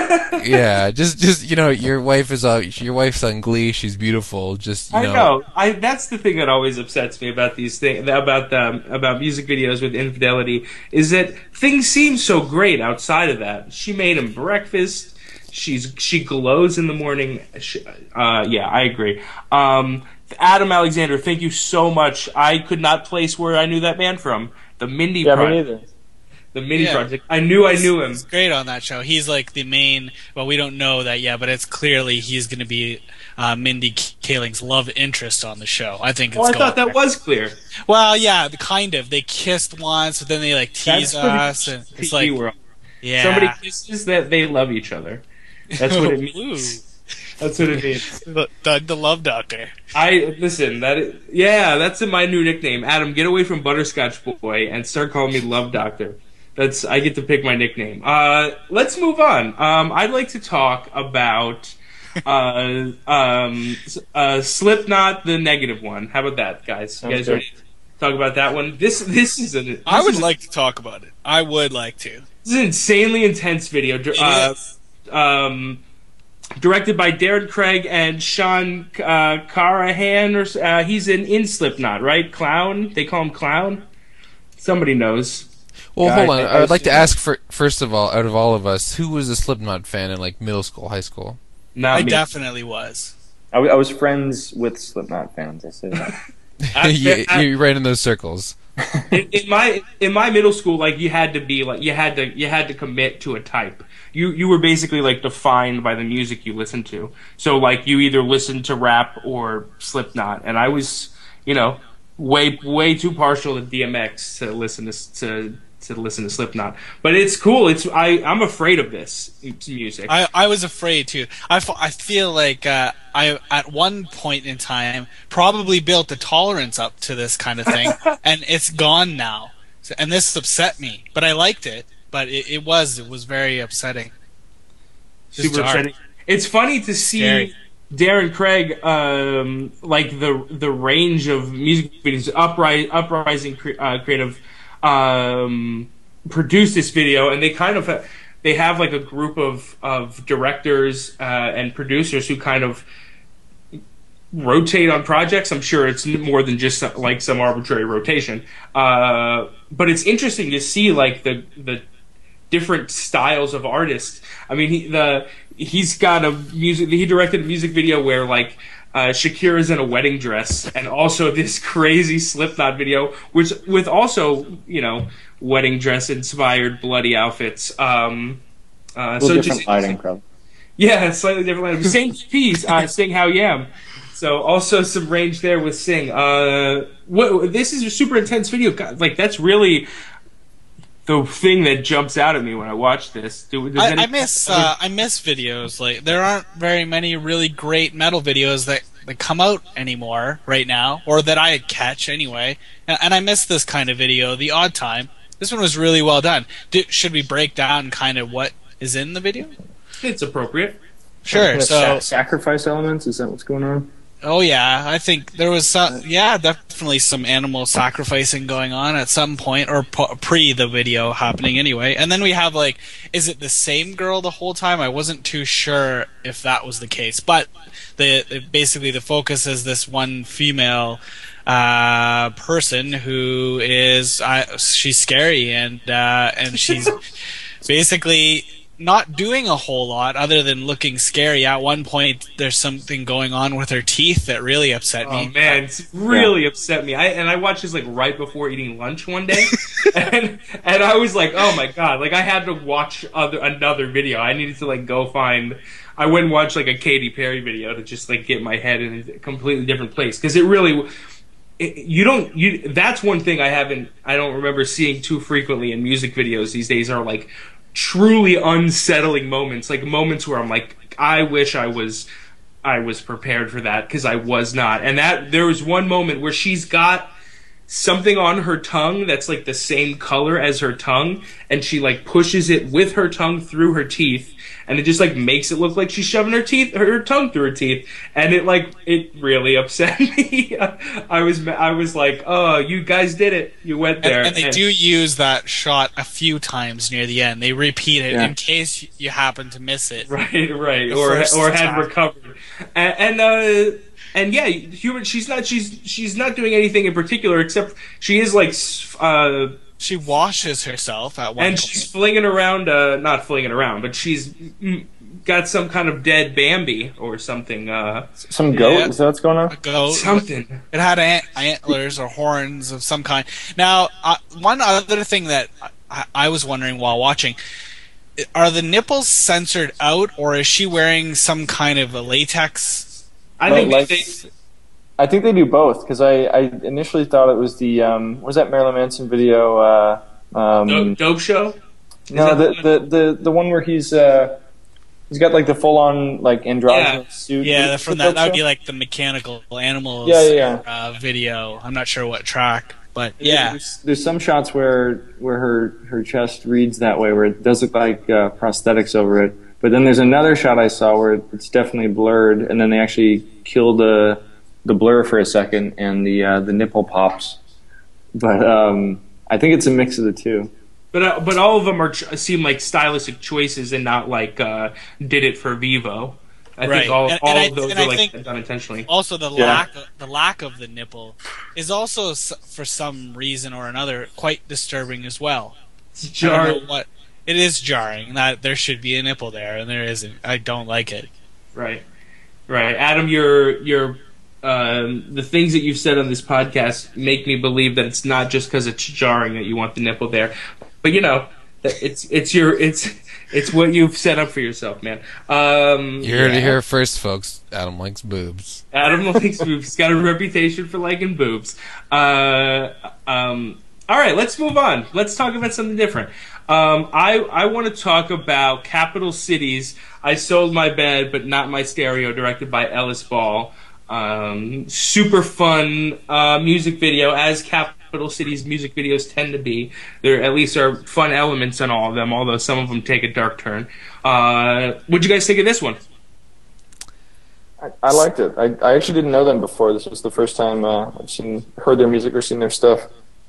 Yeah, just just you know, your wife is uh, your wife's on Glee. She's beautiful. Just you I know, know. I that's the thing that always upsets me about these things about um, about music videos with infidelity is that things seem so great outside of that. She made him breakfast. She's she glows in the morning. She, uh, yeah, I agree. Um, Adam Alexander, thank you so much. I could not place where I knew that man from. The Mindy Yeah, me Project. neither. The Mindy Yeah. Project. I knew I knew him. He's great on that show. He's like the main. Well, we don't know that yet, but it's clearly he's going to be uh, Mindy Kaling's love interest on the show. I think it's. Oh, I going thought that there. was clear. Well, yeah, kind of. They kissed once, but then they like tease That's pretty us, and it's T V like, world. yeah. Somebody kisses that they love each other. That's what it means. That's what it means. the, the, the love doctor. I listen. That is, yeah, that's my new nickname. Adam, get away from Butterscotch Boy and start calling me Love Doctor. That's I get to pick my nickname. Uh, let's move on. Um, I'd like to talk about uh, um, uh, Slipknot, the negative one. How about that, guys? You Sounds guys good. ready to talk about that one? This this is an this I would is, like to talk about it. I would like to. this is an insanely intense video. Uh, um, directed by Darren Craig and Sean uh, Carahan, or uh, he's in in Slipknot, right? Clown. They call him Clown. Somebody knows. Well, Yeah, hold I on. think I would I've like to seen ask for first of all, out of all of us, who was a Slipknot fan in like middle school, high school? Not I me. definitely was. I, w- I was friends with Slipknot fans. I say that. I- you, I- you're right in those circles. in, in my in my middle school, like you had to be like you had to you had to commit to a type. You you were basically like defined by the music you listened to. So like you either listened to rap or Slipknot, and I was you know way way too partial to D M X to listen to to to listen to Slipknot. But it's cool. It's I I'm afraid of this music. I, I was afraid too. I, f- I feel like uh, I at one point in time probably built a tolerance up to this kind of thing, and it's gone now. and this upset me, but I liked it. But it, it was it was very upsetting. Just Super dark. upsetting. It's funny to see Scary. Darren Craig, um, like the the range of music videos. Upri- Uprising cre- uh, Creative um, produced this video, and they kind of ha- they have like a group of of directors uh, and producers who kind of rotate on projects. I'm sure it's more than just like some arbitrary rotation, uh, but it's interesting to see like the the different styles of artists. I mean, he, the he's got a music. He directed a music video where like uh, Shakira's in a wedding dress, and also this crazy Slipknot video, which with also you know wedding dress inspired bloody outfits. Um, uh, A little so different just lighting, probably. yeah, slightly different lighting. Same piece, uh, Sing How Yam. So also some range there with Sing. Uh, what this is a super intense video. God, like that's really the thing that jumps out at me when I watch this. Do, does I, any- I miss uh, I miss videos. Like there aren't very many really great metal videos that, that come out anymore right now, or that I catch anyway. And, and I miss this kind of video. The Odd Time. This one was really well done. Do, should we break down kind of what is in the video? It's appropriate. Sure. Kind of So sa- sacrifice elements. Is that what's going on? Oh yeah, I think there was some, yeah, definitely some animal sacrificing going on at some point, or po- pre the video happening anyway. And then we have like, is it the same girl the whole time? I wasn't too sure if that was the case, but the, the basically the focus is this one female uh, person who is uh, she's scary and uh, and she's basically not doing a whole lot other than looking scary. At one point, there's something going on with her teeth that really upset Oh me. man, it's really upset me. I and I watched this like right before eating lunch one day, and and I was like, oh my god, like I had to watch other another video. I needed to like go find. I went and watched like a Katy Perry video to just like get my head in a completely different place because it really. It, you don't you. That's one thing I haven't. I don't remember seeing too frequently in music videos these days. Are like truly unsettling moments, like moments where I'm like, I wish I was, I was prepared for that because I was not. And that there was one moment where she's got something on her tongue that's like the same color as her tongue, and she like pushes it with her tongue through her teeth, and it just like makes it look like she's shoving her teeth, her tongue through her teeth, and it like it really upset me. I was I was like, oh, you guys did it, you went there, And, and they and, do use that shot a few times near the end. They repeat it Yeah. in case you happen to miss it. right, right, The or first or had attack. recovered, and. and uh, And yeah, human. She's not. She's she's not doing anything in particular except she is like, s- uh, She washes herself at one and point. she's flinging around. Uh, not flinging around, but she's mm, got some kind of dead Bambi or something. Uh, Some goat? Yeah. Is that what's going on? A goat. something. It had ant- antlers or horns of some kind. Now, uh, one other thing that I, I was wondering while watching: are the nipples censored out, or is she wearing some kind of a latex? I Well, think like- they. I think they do both because I, I initially thought it was the um, what was that Marilyn Manson video? Uh, um, Dope, dope show. no, that the, the the, the the one where he's uh, he's got like the full on like androgynous Yeah. suit. Yeah, Is it from the that Dope that would Show? be like the mechanical animals Yeah, yeah, yeah. Uh, video. I'm not sure what track, but yeah. There's, there's some shots where where her her chest reads that way, where it does look like uh, prosthetics over it. But then there's another shot I saw where it's definitely blurred, and then they actually kill the the blur for a second, and the uh, the nipple pops. But um, I think it's a mix of the two. But uh, but all of them are seem like stylistic choices and not like uh, did it for Vivo. I Right. think all And- all and I- of those and are I like think- done intentionally. Also, the Yeah. lack of, the lack of the nipple is also, s- for some reason or another, quite disturbing as well. It's I don't jarring. know what it is jarring that there should be a nipple there and there isn't. I don't like it. Right, right. Adam, your your um, the things that you've said on this podcast make me believe that it's not just because it's jarring that you want the nipple there, but you know, it's it's your it's it's what you've set up for yourself, man. Um, You heard yeah. it here first, folks. Adam likes boobs. Adam likes boobs. He's got a reputation for liking boobs. Uh, um, all right, let's move on. Let's talk about something different. Um, I I want to talk about Capital Cities. I Sold My Bed, but Not My Stereo, directed by Ellis Ball. Um, super fun uh, music video as Capital Capital City's music videos tend to be. There at least are fun elements in all of them, although some of them take a dark turn. Uh, what'd you guys think of this one? I, I liked it. I, I actually didn't know them before. This was the first time uh, I've seen heard their music or seen their stuff.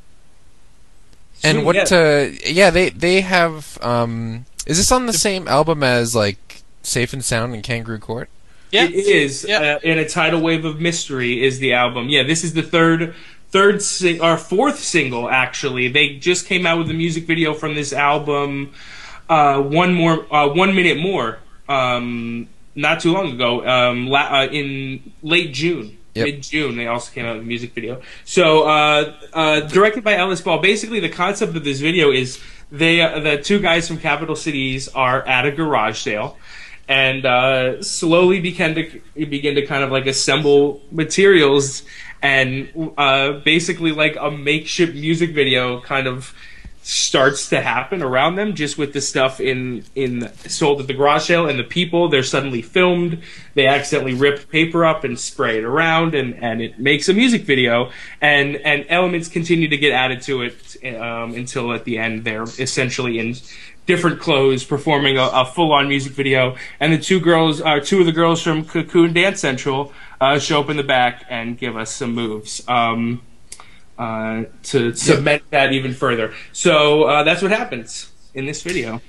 And Sweet, what? yeah. Uh, yeah, they they have. Um, is this on the same album as like Safe and Sound and Kangaroo Court? Yeah. It is. Yeah. Uh, in a tidal wave of mystery is the album. Yeah, this is the third, third sing- or fourth single actually. They just came out with a music video from this album. Uh, one more, uh, one minute more. Um, not too long ago. Um, la- uh, in late June. Yep. Mid-June, they also came out with a music video. So, uh, uh, directed by Ellis Ball. Basically, the concept of this video is they, uh, the two guys from Capital Cities are at a garage sale, and uh, slowly begin to begin to kind of like assemble materials, and uh, basically like a makeshift music video kind of starts to happen around them, just with the stuff in in sold at the garage sale and the people. They're suddenly filmed. They accidentally rip paper up and spray it around, and, and it makes a music video. And and elements continue to get added to it um, until at the end they're essentially in different clothes performing a, a full-on music video. And the two girls, uh, two of the girls from Cocoon Dance Central, uh, show up in the back and give us some moves. Um, Uh, to cement that even further. So uh, that's what happens in this video.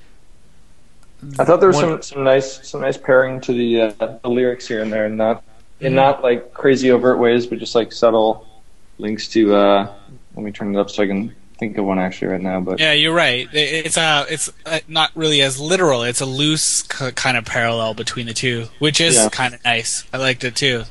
I thought there was One- some, some nice some nice pairing to the, uh, the lyrics here and there, and not Mm-hmm. in not like crazy overt ways, but just like subtle links to. Uh, let me turn it up so I can think of one actually right now. But Yeah, you're right. It- It's uh, it's uh, not really as literal. It's a loose c- kind of parallel between the two, which is Yeah. kind of nice. I liked it too.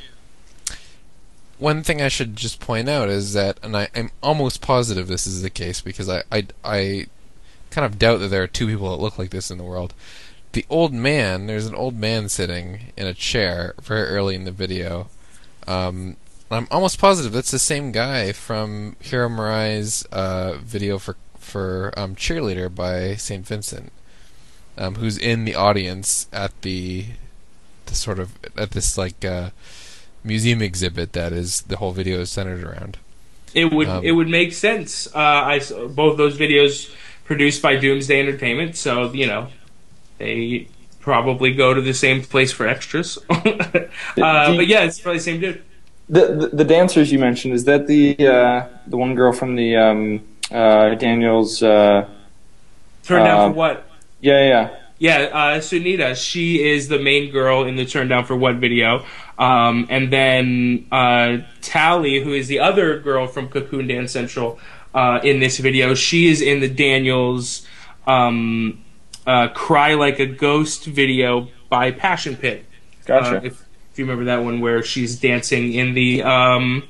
One thing I should just point out is that, and I, I'm almost positive this is the case because I, I, I kind of doubt that there are two people that look like this in the world. The old man, there's an old man sitting in a chair very early in the video. Um, I'm almost positive that's the same guy from Hiro Murai's uh, video for for um, Cheerleader by Saint Vincent, um, who's in the audience at the, the sort of at this like. Uh, museum exhibit that is the whole video is centered around. It would Um, it would make sense. Uh, I s- both those videos produced by Doomsday Entertainment, so you know they probably go to the same place for extras. uh, but yeah, it's probably the same dude. the, the the dancers you mentioned, is that the uh, the one girl from the um, uh, Daniels? Uh, Turn down Uh, for what? yeah, yeah. Yeah, uh, Sunita, she is the main girl in the Turn Down for What video. Um, and then uh, Tally, who is the other girl from Cocoon Dance Central uh, in this video, she is in the Daniels um, uh, Cry Like a Ghost video by Passion Pit. Gotcha. Uh, if, if you remember that one where she's dancing in the um,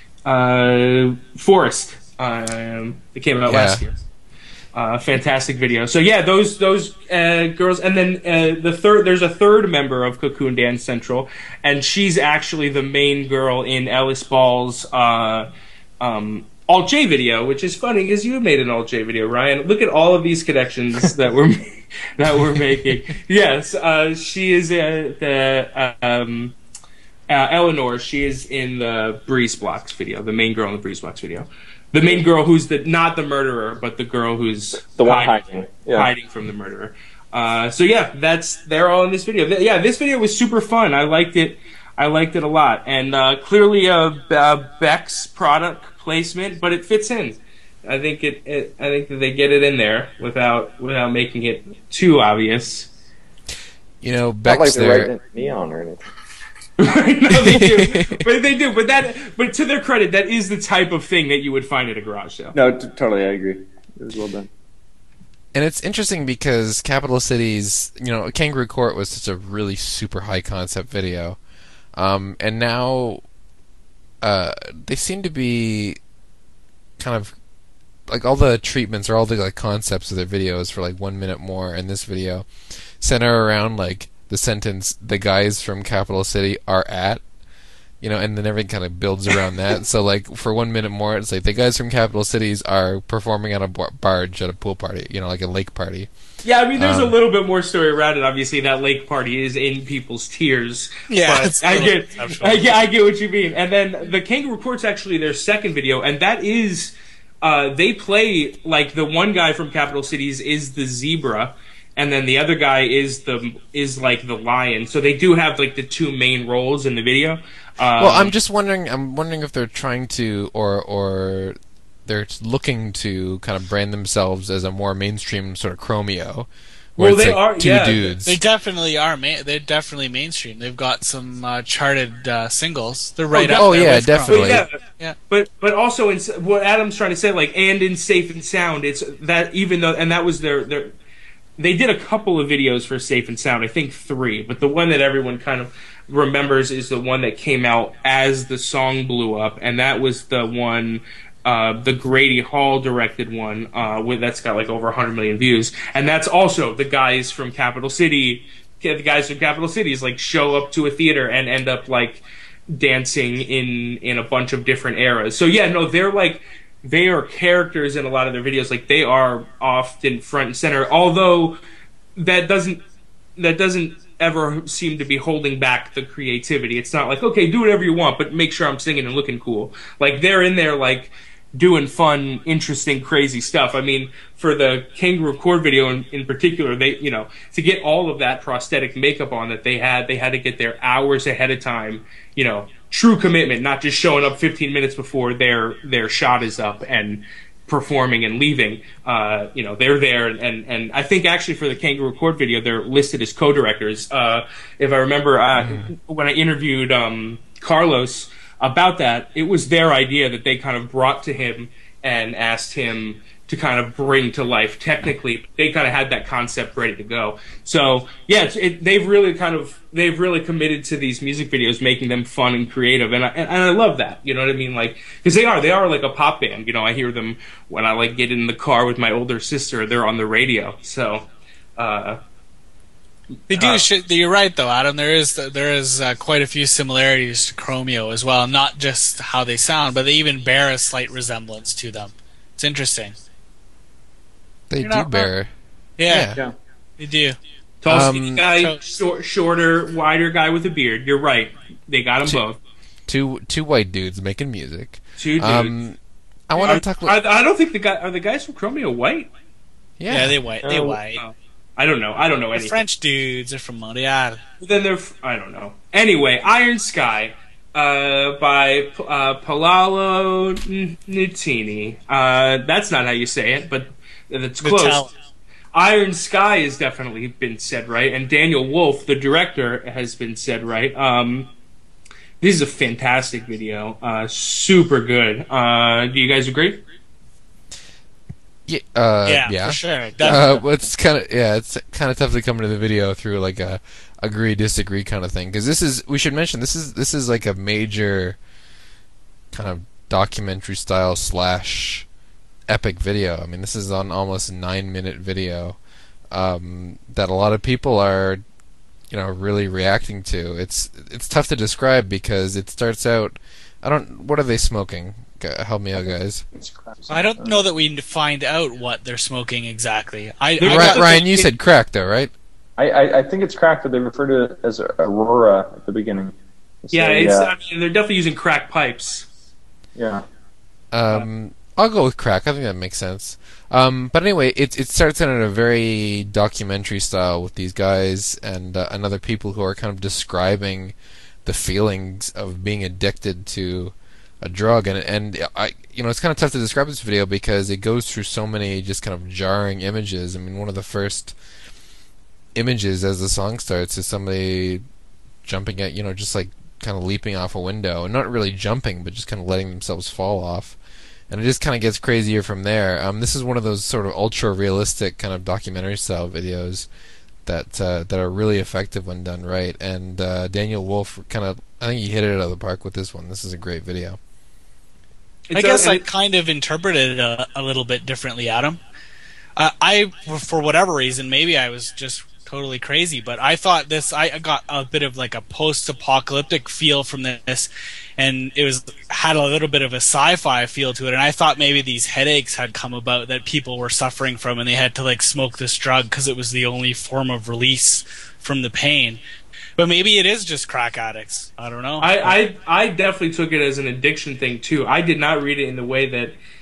uh, forest. Um, that came out Yeah. last year. Uh, fantastic video. So yeah, those those uh, girls, and then uh, the third. There's a third member of Cocoon Dance Central, and she's actually the main girl in Ellis Ball's uh, um, Alt J video, which is funny because you made an Alt J video, Ryan. Look at all of these connections that we're that we're making. Yes, uh, she is uh, the uh, um, uh, Eleanor. She is in the Breeze Blocks video, the main girl in the Breeze Blocks video. The main girl who's the not the murderer, but the girl who's The one hiding. Yeah. hiding from the murderer. Uh, so yeah, that's they're all in this video. Th- Yeah, this video was super fun. I liked it. I liked it a lot, and uh, clearly a, a Beck's product placement, but it fits in. I think it, it. I think that they get it in there without without making it too obvious. You know, Not Beck's like they're there. writing it neon or anything. No, they do, but they do. But that, but to their credit, that is the type of thing that you would find at a garage sale. No, t- totally, I agree. It was well done. And it's interesting because Capital Cities, you know, Kangaroo Court was such a really super high concept video. Um, and now uh, they seem to be kind of like all the treatments or all the like concepts of their videos for like one minute more in this video center around like the sentence "the guys from Capital City are at," you know, and then everything kind of builds around that. So like for one minute more, it's like the guys from Capital Cities are performing on a bar- barge at a pool party, you know, like a lake party. Yeah, I mean, there's Um, a little bit more story around it. Obviously, that lake party is in people's tears. Yeah, but it's a I little get, conceptual. I get, I get what you mean. And then the Kangaroo Court's actually their second video, and that is uh, they play like the one guy from Capital Cities is the zebra, and then the other guy is the is like the lion. So they do have like the two main roles in the video. Um, Well, I'm just wondering. I'm wondering if they're trying to, or or they're looking to kind of brand themselves as a more mainstream sort of Chromeo, where Well, it's they like are- two yeah, dudes. They definitely are. Ma- they're definitely mainstream. They've got some uh, charted uh, singles. They're right Oh, up oh, there yeah, with Chrome. definitely. But yeah, Yeah. But but also in s- what Adam's trying to say, like, and in Safe and Sound, it's that even though, and that was their their. They did a couple of videos for Safe and Sound, I think three, but the one that everyone kind of remembers is the one that came out as the song blew up, and that was the one, uh, the Grady Hall directed one, uh, with, that's got like over one hundred million views, and that's also the guys from Capital City, the guys from Capital Cities like show up to a theater and end up like dancing in in a bunch of different eras. So yeah, no, they're like. They are characters in a lot of their videos. Like they are often front and center. Although that doesn't that doesn't ever seem to be holding back the creativity. It's not like, okay, do whatever you want, but make sure I'm singing and looking cool. Like they're in there like doing fun, interesting, crazy stuff. I mean, for the Kangaroo Court video in, in particular, they you know to get all of that prosthetic makeup on that they had, they had to get there hours ahead of time. You know. True commitment, not just showing up fifteen minutes before their their shot is up and performing and leaving. Uh, you know, they're there, and, and, and I think actually for the Kangaroo Court video, they're listed as co-directors. Uh, if I remember, uh, mm. when I interviewed um, Carlos about that, it was their idea that they kind of brought to him and asked him to kind of bring to life. Technically, they kind of had that concept ready to go. So yeah, it's, it, they've really kind of they've really committed to these music videos, making them fun and creative, and I, and, and I love that. You know what I mean? Like because they are they are like a pop band. You know, I hear them when I like get in the car with my older sister. They're on the radio. So. Uh, They do. Uh, sh- you're right, though, Adam. There is there is uh, quite a few similarities to Chromeo as well. Not just how they sound, but they even bear a slight resemblance to them. It's interesting. They You're do not bear. Yeah, Yeah. they do. Tall, Um, skinny guy, so- short, shorter, wider guy with a beard. You're right. They got them Two- both. Two two white dudes making music. Two dudes. Um, I want Are- to talk. are- About, I don't think the guy are the guys from Chromeo white. Yeah, yeah, they white. They Uh, white. Oh, I don't know. I don't know They're anything. French dudes. They're from Montreal. Then they're f- I don't know. Anyway, Iron Sky uh, by uh, Palalo Nutini. Uh, that's not how you say it, but that's close. Nutella. Iron Sky has definitely been said right, and Daniel Wolf, the director, has been said right. Um, this is a fantastic video, uh, super good. Uh, do you guys agree? yeah, uh, yeah, yeah. for sure. Uh, Definitely. well, it's kind of yeah, it's kind of tough to come into the video through like a agree disagree kind of thing because this is we should mention this is this is like a major kind of documentary style slash epic video. I mean, this is an almost nine minute video um, that a lot of people are you know really reacting to. It's it's tough to describe because it starts out. I don't. What are they smoking? G- Help me out, guys. I don't know that we find out what they're smoking exactly. I, They're I right- got- Ryan, Ryan, you said crack though, right? I, I, I think it's cracked, but they refer to it as Aurora at the beginning. So, Yeah, it's, yeah, I mean, they're definitely using crack pipes. yeah. Um, I'll go with crack. I think that makes sense. Um, but anyway, it it starts out in a very documentary style with these guys and uh, and other people who are kind of describing the feelings of being addicted to a drug, and and I you know it's kind of tough to describe this video because it goes through so many just kind of jarring images. I mean, one of the first images as the song starts is somebody jumping at you know just like kind of leaping off a window, and not really jumping, but just kind of letting themselves fall off. And it just kind of gets crazier from there. Um, this is one of those sort of ultra realistic kind of documentary style videos that uh, that are really effective when done right. And uh, Daniel Wolf kind of, I think he hit it out of the park with this one. This is a great video. I It's guess a- I kind of interpreted it a, a little bit differently, Adam. Uh, I, for whatever reason, maybe I was just totally crazy, but I thought this, I got a bit of like a post-apocalyptic feel from this, and it was had a little bit of a sci-fi feel to it, and I thought maybe these headaches had come about that people were suffering from, and they had to like smoke this drug because it was the only form of release from the pain. But maybe it is just crack addicts. I don't know. I, I I definitely took it as an addiction thing too. I did not read it in the way that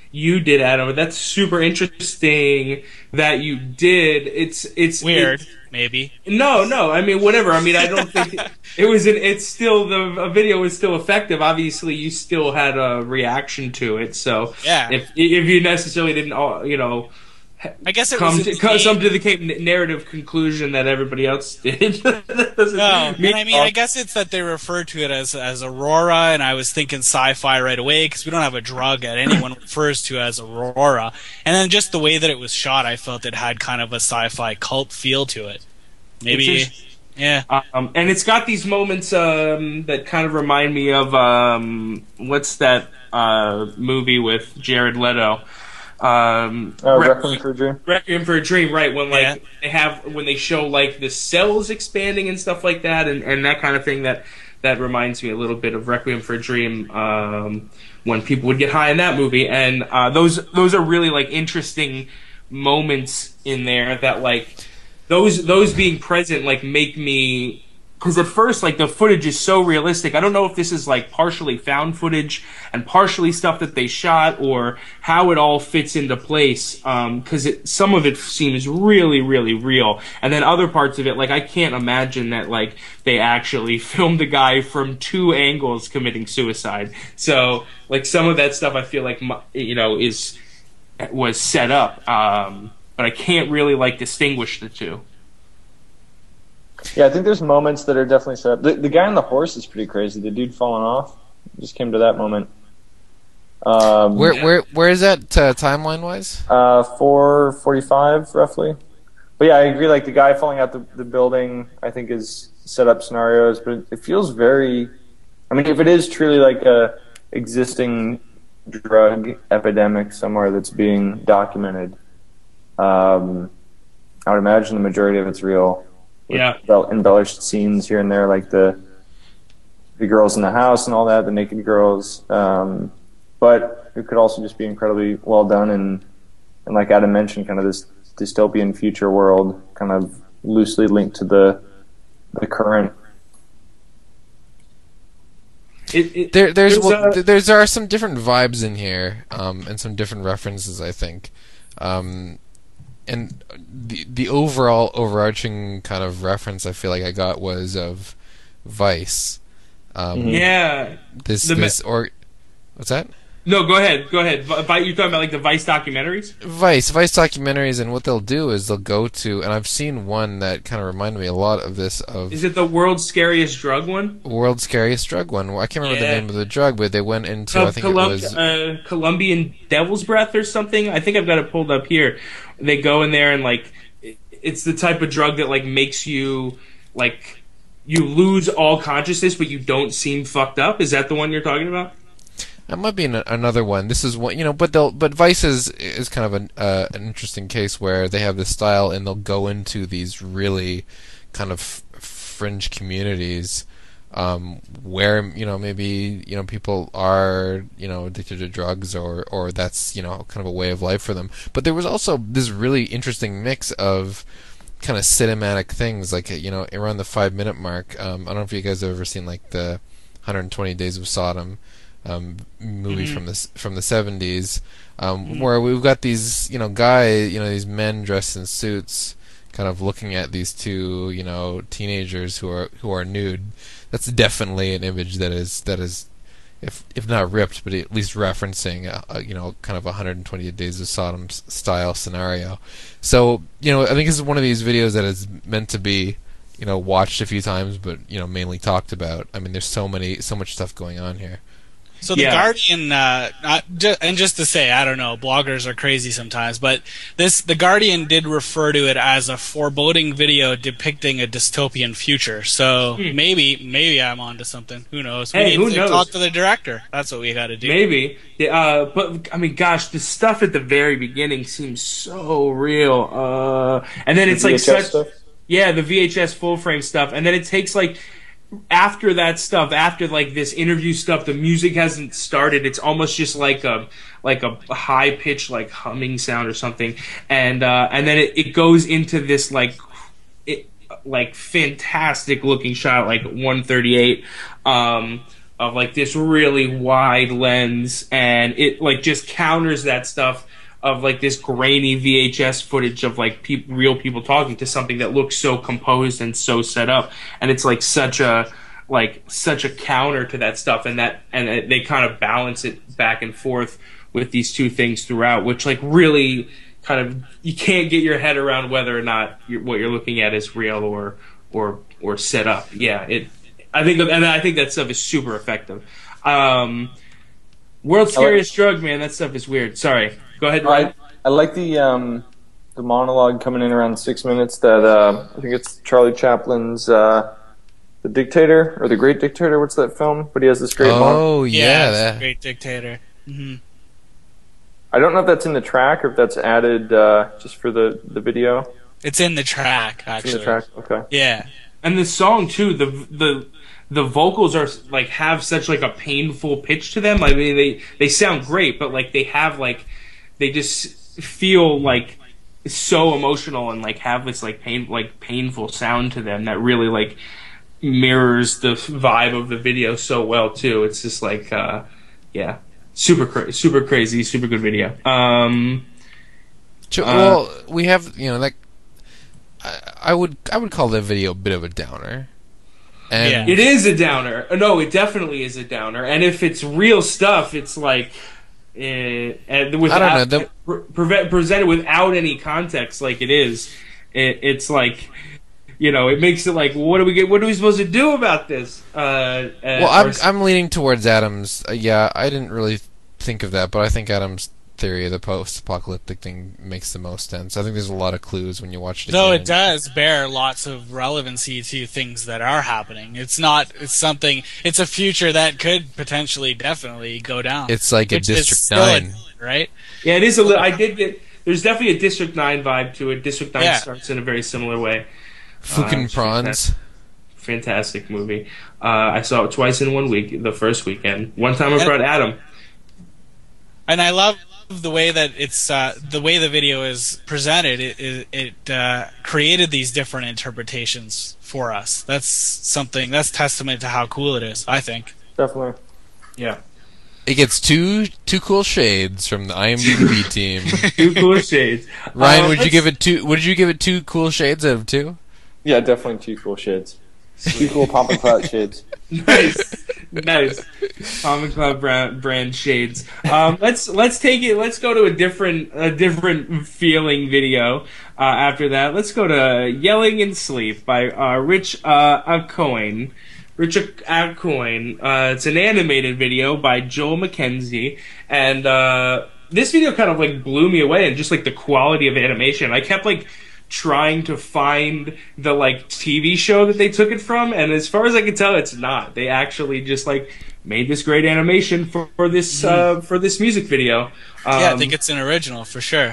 you did, Adam. That's super interesting that you did. It's it's Weird, it's, maybe. No, no. I mean, whatever. I mean, I don't think it, it was. An, it's still the a video was still effective. Obviously, you still had a reaction to it. So yeah, if if you necessarily didn't, all you know. I guess it come was to, come, come to the narrative conclusion that everybody else did. No, and I mean, I guess it's that they refer to it as as Aurora, and I was thinking sci-fi right away because we don't have a drug that anyone refers to as Aurora. And then just the way that it was shot, I felt it had kind of a sci-fi cult feel to it. Maybe, yeah. Um, and it's got these moments um, that kind of remind me of um, what's that uh, movie with Jared Leto? Um, uh, Re- Requiem for a Dream. Requiem for a Dream, right? When like Yeah. they have when they show like the cells expanding and stuff like that, and, and that kind of thing. That that reminds me a little bit of Requiem for a Dream. Um, when people would get high in that movie, and uh, those those are really like interesting moments in there that like those those being present like make me. Because at first, like, the footage is so realistic. I don't know if this is, like, partially found footage and partially stuff that they shot or how it all fits into place. Because um, some of it seems really, really real. And then other parts of it, like, I can't imagine that, like, they actually filmed a guy from two angles committing suicide. So, like, some of that stuff I feel like, you know, is was set up. Um, but I can't really, like, distinguish the two. Yeah, I think there's moments that are definitely set up. The, the guy on the horse is pretty crazy. The dude falling off. Just came to that moment. Um, Where where where is that uh, timeline wise? Uh, four forty-five roughly. But yeah, I agree. Like the guy falling out the, the building, I think is set up scenarios, but it, it feels very. I mean, if it is truly like a existing drug epidemic somewhere that's being documented, um, I would imagine the majority of it's real. Yeah, embellished scenes here and there, like the the girls in the house and all that, the naked girls. Um, but it could also just be incredibly well done and, and like Adam mentioned, kind of this dystopian future world, kind of loosely linked to the the current. It, it, there, there's there's, well, uh, there's there are some different vibes in here, um, and some different references, I think. Um, And the the overall overarching kind of reference I feel like I got was of Vice. Um, yeah. This The this me- or what's that? No, go ahead. Go ahead. Vi- You're talking about like the Vice documentaries? Vice Vice documentaries, and what they'll do is they'll go to, and I've seen one that kind of reminded me a lot of this of Is it the world's scariest drug one? World's Scariest Drug one. I can't remember Yeah. the name of the drug, but they went into Co- I think Colum- it was uh, Colombian Devil's Breath or something. I think I've got it pulled up here. They go in there and like it- it's the type of drug that like makes you like you lose all consciousness, but you don't seem fucked up. Is that the one you're talking about? That might be an, another one. This is one, you know, but they'll, but Vice is is kind of an uh, an interesting case where they have this style and they'll go into these really kind of fringe communities, um, where you know maybe you know people are you know addicted to drugs or or that's you know kind of a way of life for them. But there was also this really interesting mix of kind of cinematic things, like you know around the five minute mark. Um, I don't know if you guys have ever seen like the one hundred twenty Days of Sodom. Um, movie Mm-hmm. from the from the seventies, um, Mm-hmm. where we've got these you know guy you know these men dressed in suits, kind of looking at these two you know teenagers who are who are nude. That's definitely an image that is that is, if if not ripped, but at least referencing a, a, you know kind of a one hundred twenty Days of Sodom s- style scenario. So you know I think this is one of these videos that is meant to be you know watched a few times, but you know mainly talked about. I mean, there's so many so much stuff going on here. So the Yeah. Guardian, uh, not ju- and just to say, I don't know, bloggers are crazy sometimes, but this the Guardian did refer to it as a foreboding video depicting a dystopian future. So Hmm. maybe, maybe I'm onto something. Who knows? We Hey, need who to knows? talk to the director. That's what we got to do. Maybe. Yeah, uh, but I mean, gosh, the stuff at the very beginning seems so real. Uh, and then it's The like V H S such. stuff? Yeah, the V H S full frame stuff, and then it takes like after that stuff, after like this interview stuff, the music hasn't started. It's almost just like a like a high pitched like humming sound or something, and uh, and then it, it goes into this like it like fantastic looking shot, like one thirty-eight, um, of like this really wide lens, and it like just counters that stuff of like this grainy V H S footage of like pe- real people talking to something that looks so composed and so set up, and it's like such a like such a counter to that stuff, and that and it, they kind of balance it back and forth with these two things throughout, which like really kind of you can't get your head around whether or not you're, what you're looking at is real or or or set up. Yeah, it. I think and I think that stuff is super effective. Um, World's Scariest Drug, man, that stuff is weird. Sorry, go ahead, Ryan. I, I like the um, the monologue coming in around six minutes. That uh, I think it's Charlie Chaplin's uh, The Dictator or The Great Dictator. What's that film? But he has this great. Oh mon- yeah, yeah that. Great Dictator. Mm-hmm. I don't know if that's in the track or if that's added uh, just for the, the video. It's in the track, It's actually. in the track. Okay. Yeah. And the song too, the the the vocals are like have such like a painful pitch to them. I mean, they they sound great, but like they have like they just feel like so emotional and like have this like pain like painful sound to them that really like mirrors the vibe of the video so well too. It's just like uh, yeah, super cra- super crazy, super good video. Um, Ch- uh, well, we have you know like I, I would I would call the video a bit of a downer. And Yeah. It is a downer. No, it definitely is a downer. And if it's real stuff, it's like, eh, and without, I don't know, the- pre- prevent, presented without any context, like it is. It, it's like, you know, it makes it like, what do we get? What are we supposed to do about this? Uh, uh, Well, I'm or- I'm leaning towards Adam's. Uh, yeah, I didn't really think of that, but I think Adam's theory of the post-apocalyptic thing makes the most sense. I think there's a lot of clues when you watch it. Though again. it does bear lots of relevancy to things that are happening. It's not. It's something. It's a future that could potentially, definitely go down. It's like a which is District still a- Nine. right? yeah, it is a little. I did get. There's definitely a District Nine vibe to it. District Nine Yeah. starts in a very similar way. Fukin' Uh, prawns. Fantastic movie. Uh, I saw it twice in one week. The first weekend. One time I And- brought Adam. And I love the way that it's uh, the way the video is presented. It it, it uh, created these different interpretations for us. That's something. That's testament to how cool it is. I think. Definitely. Yeah. It gets two two cool shades from the IMDb team. Two cool shades. Ryan, Uh, would you let's- give it two? Would you give it two cool shades out of two? Yeah, definitely two cool shades. Two cool Pop and Clout shades. Nice, nice. Comic Club brand, brand shades. Um, let's let's take it. Let's go to a different a different feeling video. Uh, after that, let's go to "Yelling in Sleep" by uh, Rich uh, Aucoin. Rich Aucoin. Uh, it's an animated video by Joel Mackenzie, and uh, this video kind of like blew me away, and just like the quality of animation. I kept like trying to find the like T V show that they took it from, and as far as I can tell, it's not. They actually just like made this great animation for, for this uh, for this music video. Um, Yeah, I think it's an original for sure.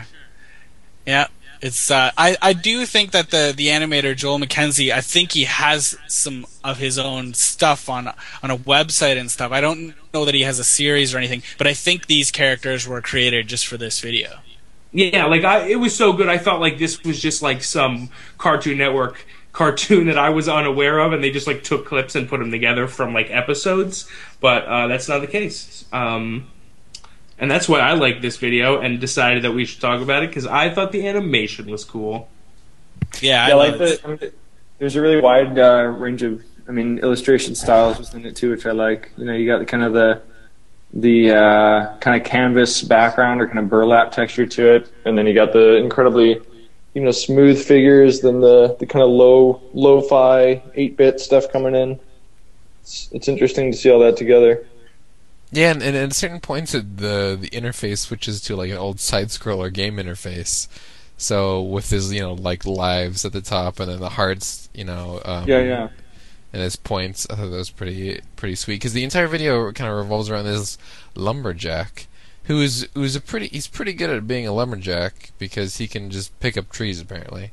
Yeah, it's. Uh, I I do think that the the animator Joel Mackenzie, I think he has some of his own stuff on on a website and stuff. I don't know that he has a series or anything, but I think these characters were created just for this video. yeah, like I, it was so good. I thought like this was just like some Cartoon Network cartoon that I was unaware of, and they just like took clips and put them together from like episodes. But uh, that's not the case. Um, and that's why I liked this video and decided that we should talk about it because I thought the animation was cool. Yeah, I Yeah, like love the, it. I mean, there's a really wide uh, range of, I mean, illustration styles within it too, which I like. You know, you got the kind of the the uh, kind of canvas background or kind of burlap texture to it, and then you got the incredibly, you know, smooth figures, then the the kind of low lo-fi eight-bit stuff coming in. It's, it's interesting to see all that together. Yeah, and, and at certain points, it, the the interface switches to like an old side scroller game interface. So with his, you know, like lives at the top, and then the hearts, you know, um, Yeah, yeah. and his points, I thought that was pretty pretty sweet because the entire video kind of revolves around this lumberjack, who is who's a pretty he's pretty good at being a lumberjack because he can just pick up trees apparently,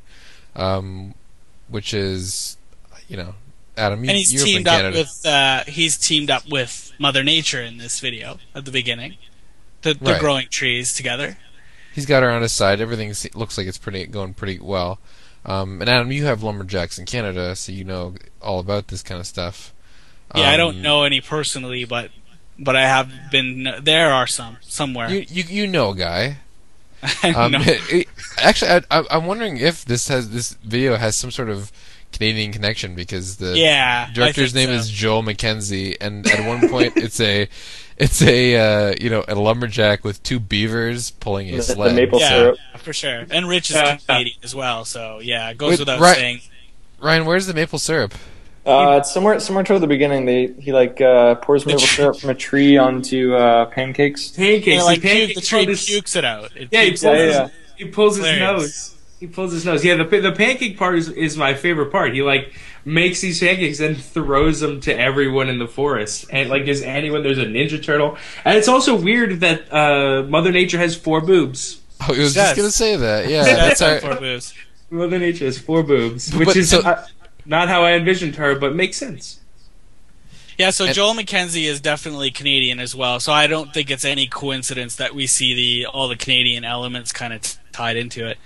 um, which is, you know, Adam, you, And he's you're teamed from up Canada. with uh, he's teamed up with Mother Nature in this video at the beginning. The, the Right. growing trees together. He's got her on his side. Everything se- looks like it's pretty going pretty well. Um, and Adam, you have lumberjacks in Canada, so you know all about this kind of stuff. Yeah, I Um, don't know any personally, but but I have been. There are some somewhere. You you you know a guy. I Um, know. it- it- actually, I, I, I'm wondering if this has this video has some sort of Canadian connection because the Yeah, I director's think name so. is Joel Mackenzie, and at one point it's a it's a uh, you know a lumberjack with two beavers pulling a The- the sled. maple Yeah, syrup. for sure. And Rich is Yeah. Canadian as well, so yeah, it goes Wait, without right. saying. Ryan, where's the maple syrup? Uh, it's somewhere somewhere toward the beginning. They he like uh, pours maple syrup from a tree onto uh, pancakes. Pancakes. Yeah, like the puke, pancakes the tree pulled his- pukes it out. It Yeah, he pukes pulls, Yeah, his, yeah. he pulls his Hilarious. nose. He pulls his nose. Yeah, the the pancake part is, is my favorite part. He like makes these pancakes and throws them to everyone in the forest. And like there's anyone, there's a Ninja Turtle. And it's also weird that uh, Mother Nature has four boobs. Oh, I was Yes. just gonna say that. Yeah, That's that's our our. four booze. Mother Nature has four boobs, which But is so- uh, not how I envisioned her, but makes sense. Yeah, so And- Joel Mackenzie is definitely Canadian as well. So I don't think it's any coincidence that we see the all the Canadian elements kind of t- tied into it.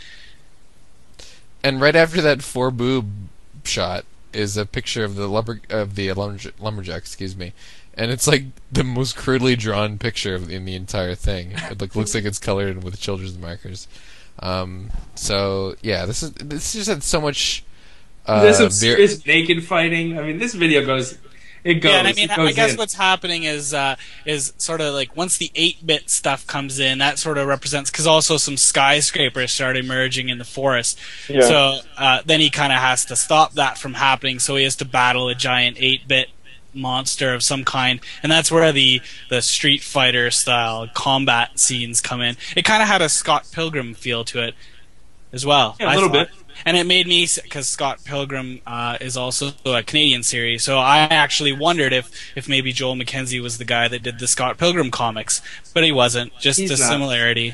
And right after that four boob shot is a picture of the lumber of the lumberj- lumberjack, excuse me, and it's like the most crudely drawn picture of, in the entire thing. It look, looks like it's colored with children's markers. Um, so yeah, this is this just had so much. Uh, There's some ver- serious naked fighting. I mean, this video goes. It goes. Yeah, and I mean, it goes I guess in. what's happening is uh, is sort of like once the eight-bit stuff comes in, that sort of represents because also some skyscrapers start emerging in the forest. Yeah. So uh, then he kind of has to stop that from happening. So he has to battle a giant eight-bit monster of some kind, and that's where the the Street Fighter style combat scenes come in. It kind of had a Scott Pilgrim feel to it as well. Yeah, a I little thought. bit. And it made me, because Scott Pilgrim uh, is also a Canadian series, so I actually wondered if, if maybe Joel Mackenzie was the guy that did the Scott Pilgrim comics, but he wasn't. Just He's a not. similarity.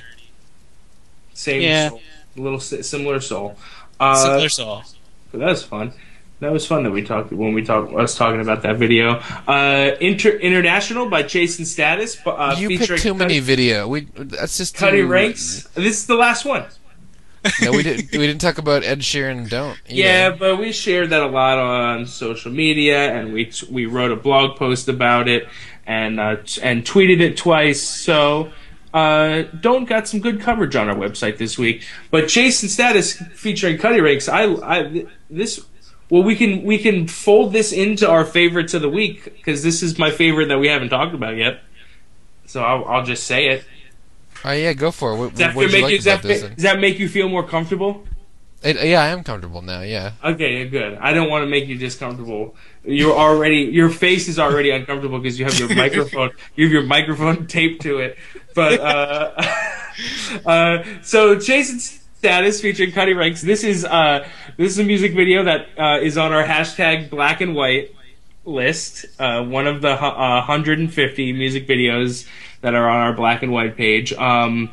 Same Yeah. soul. A little si- similar soul. Uh, Similar soul. But that was fun. That was fun that we talked when we talked us talking about that video. Uh, Inter- International by Jason Status. Uh, you featuring picked too many Cuddy, video. We that's just Cuddy too, Ranks. This is the last one. No, we didn't. We didn't talk about Ed Sheeran. Don't. either. Yeah, but we shared that a lot on social media, and we we wrote a blog post about it, and uh, t- and tweeted it twice. So. Uh, Don't got some good coverage on our website this week, but Jason Status featuring Cuddy Ranks. I, I this well we can we can fold this into our favorites of the week because this is my favorite that we haven't talked about yet. So I'll, I'll just say it. Oh yeah, go for it. What, Does that, what did you make like you, does, about that, this? ma- then? does that make you feel more comfortable? It, yeah, I am comfortable now. Yeah. Okay, good. I don't want to make you discomfortable. You're already your face is already uncomfortable because you have your microphone. You have your microphone taped to it. But uh, uh, so Jason Status featuring Cuddy Ranks. This is uh, this is a music video that uh, is on our hashtag Black and White list. Uh, one of the hu- uh, one hundred fifty music videos that are on our Black and White page. Um,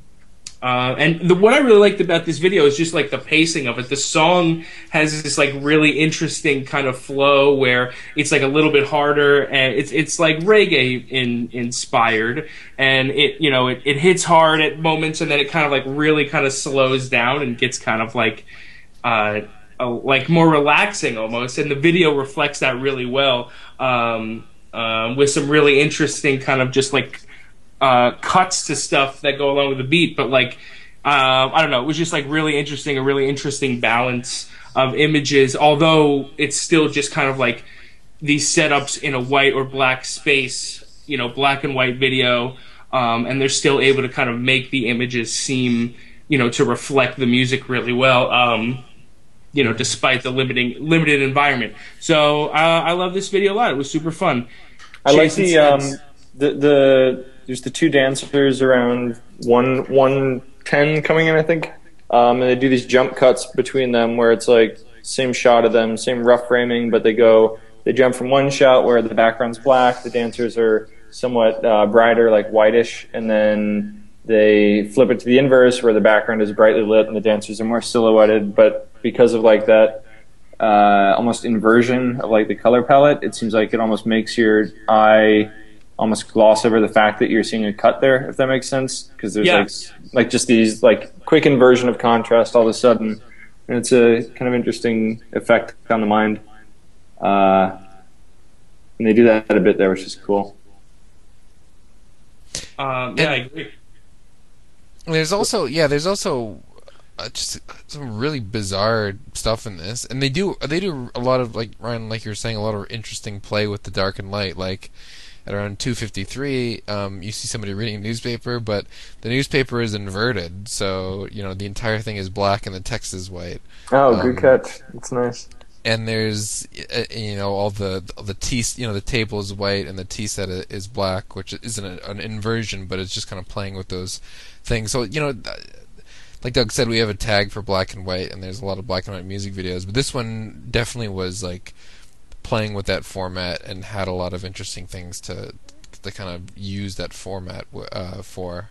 Uh, and the, what I really liked about this video is just like the pacing of it. The song has this like really interesting kind of flow where it's like a little bit harder and it's it's like reggae in, inspired, and it you know it, it hits hard at moments and then it kind of like really kind of slows down and gets kind of like uh, uh like more relaxing almost. And the video reflects that really well um, uh, with some really interesting kind of just like. Uh, cuts to stuff that go along with the beat, but like uh, I don't know, it was just like really interesting, a really interesting balance of images. Although it's still just kind of like these setups in a white or black space, you know, black and white video, um, and they're still able to kind of make the images seem, you know, to reflect the music really well. Um, you know, despite the limiting limited environment. So uh, I love this video a lot. It was super fun. I like Jason the um, Statham. the the there's the two dancers around one one ten coming in, I think, um, and they do these jump cuts between them where it's like same shot of them, same rough framing, but they go they jump from one shot where the background's black, the dancers are somewhat uh, brighter, like whitish, and then they flip it to the inverse where the background is brightly lit and the dancers are more silhouetted, but because of like that uh, almost inversion of like the color palette, it seems like it almost makes your eye almost gloss over the fact that you're seeing a cut there, if that makes sense, because there's Yeah. like like just these like quick inversion of contrast all of a sudden, and it's a kind of interesting effect on the mind. Uh, and they do that a bit there, which is cool. Um, yeah, I agree. There's also yeah, there's also uh, just some really bizarre stuff in this, and they do they do a lot of, like Ryan, like you were saying, a lot of interesting play with the dark and light. Like at around two fifty-three, um, you see somebody reading a newspaper, but the newspaper is inverted, so you know the entire thing is black and the text is white. Oh, Um, good catch. That's nice. And there's uh, you know all the the tea, you know the table is white and the tea set i- is black, which isn't a, an inversion, but it's just kind of playing with those things. So you know, like Doug said, we have a tag for black and white, and there's a lot of black and white music videos, but this one definitely was like playing with that format and had a lot of interesting things to to kind of use that format uh, for.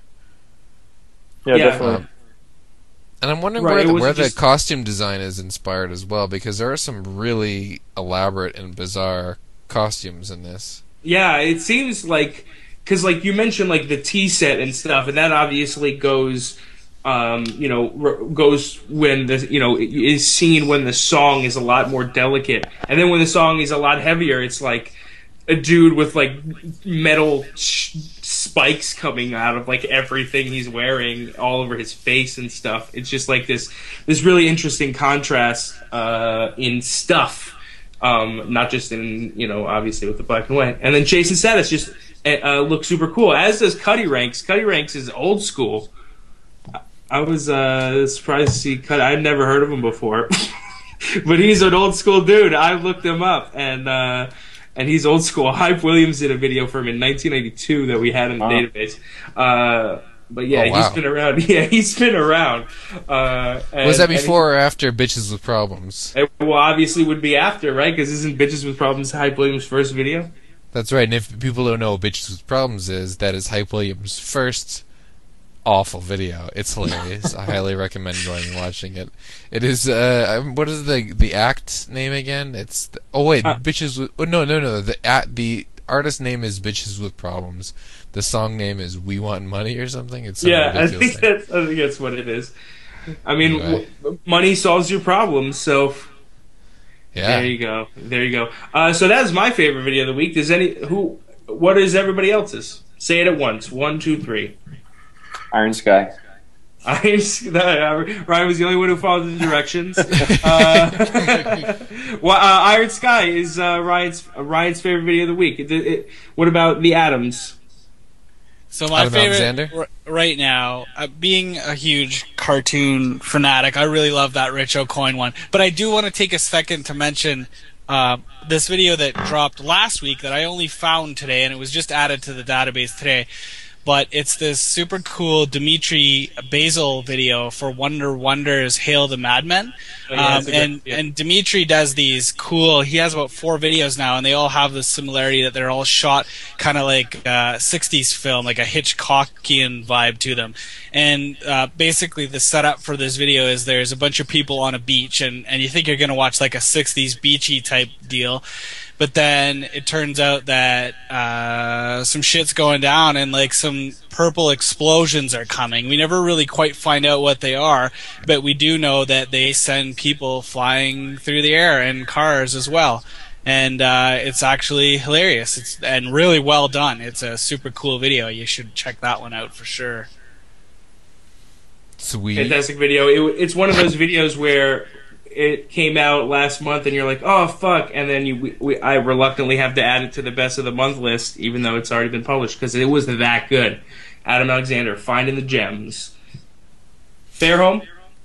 Yeah, Yeah. definitely. Um, And I'm wondering Right, where it the, wasn't where the just- costume design is inspired as well, because there are some really elaborate and bizarre costumes in this. Yeah, it seems like because like you mentioned like the tea set and stuff, and that obviously goes, um, you know, r- goes when the you know is seen when the song is a lot more delicate, and then when the song is a lot heavier, it's like a dude with like metal sh- spikes coming out of like everything he's wearing all over his face and stuff. It's just like this this really interesting contrast uh, in stuff. Um, not just in, you know, obviously with the black and white. And then Jason Status just uh, looks super cool, as does Cuddy Ranks. Cuddy Ranks is old school. I was uh, surprised to see Cuddy. I'd never heard of him before. But he's an old school dude. I looked him up, and uh, and he's old school. Hype Williams did a video for him in nineteen ninety-two that we had in the Wow. database. Uh, but yeah, Oh, wow. he's been around. Yeah, he's been around. Uh, and, Was that and he- before or after Bitches with Problems? it, well, obviously would be after, right? Because isn't Bitches with Problems Hype Williams' first video? That's right, and if people don't know what Bitches with Problems is, that is Hype Williams' first awful video. It's hilarious. I highly recommend going and watching it. It is, uh, um, what is the the act name again? It's, the, oh wait, Uh, Bitches with, oh no, no, no, the act, the artist name is Bitches with Problems. The song name is We Want Money or something. It's some Yeah, I ridiculous think thing. that's I think that's what it is. I mean, Anyway. w- money solves your problems, so Yeah. there you go, there you go. Uh, so that is my favorite video of the week. Does any who? What is everybody else's? Say it at once. One, two, three. Iron Sky. I, Ryan was the only one who followed the directions. uh, well, uh, Iron Sky is uh, Ryan's uh, Ryan's favorite video of the week. It- it- what about the Adams? So my Adam favorite Alexander? r- right now, uh, being a huge cartoon fanatic, I really love that Rich O'Coin one. But I do want to take a second to mention uh, this video that dropped last week that I only found today, and it was just added to the database today. But it's this super cool Dimitri Basil video for Wonder Wonders Hail the Madmen. Oh, yeah, um, that's a good- and, yeah. and Dimitri does these cool, he has about four videos now, and they all have this similarity that they're all shot kind of like uh, sixties film, like a Hitchcockian vibe to them. And uh, basically the setup for this video is there's a bunch of people on a beach, and, and you think you're going to watch like a sixties beachy type deal. But then it turns out that uh, some shit's going down and like some purple explosions are coming. We never really quite find out what they are, but we do know that they send people flying through the air and cars as well. And uh, it's actually hilarious. It's and really well done. It's a super cool video. You should check that one out for sure. Sweet. Fantastic video. It, it's one of those videos where it came out last month and you're like, oh fuck, and then you we, we, I reluctantly have to add it to the best of the month list, even though it's already been published because it was that good. Adam Alexander, Finding the Gems. Fairhome.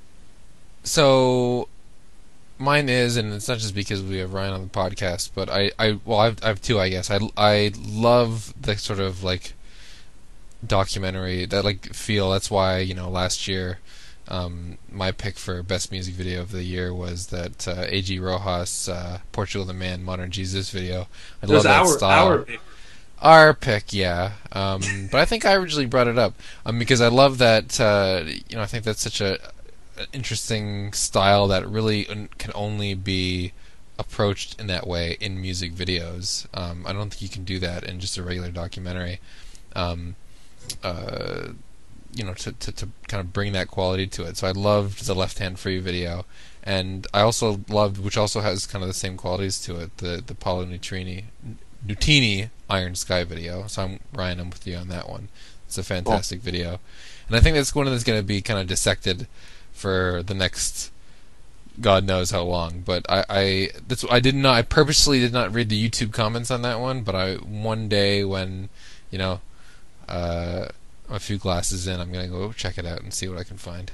So mine is, and it's not just because we have Ryan on the podcast, but I, I well, I've, I have two, I guess. I, I love the sort of like documentary that like feel. That's why you know last year, um, my pick for best music video of the year was that uh, A G Rojas, uh, Portugal the Man, Modern Jesus video. I It was love that our style. our pick. Our pick, yeah. Um, but I think I originally brought it up um, because I love that. Uh, you know, I think that's such a an interesting style that really un- can only be approached in that way in music videos. Um, I don't think you can do that in just a regular documentary. Um, uh, you know, to, to to kind of bring that quality to it. So I loved the Left Hand Free video, and I also loved, which also has kind of the same qualities to it, the the Paolo Nutrini Nutini Iron Sky video. So I'm Ryan, I'm with you on that one. It's a fantastic oh. video, and I think that's one that's going to be kind of dissected for the next God knows how long. But I, I that's I did not I purposely did not read the YouTube comments on that one. But I one day when you know uh, a few glasses in, I'm going to go check it out and see what I can find.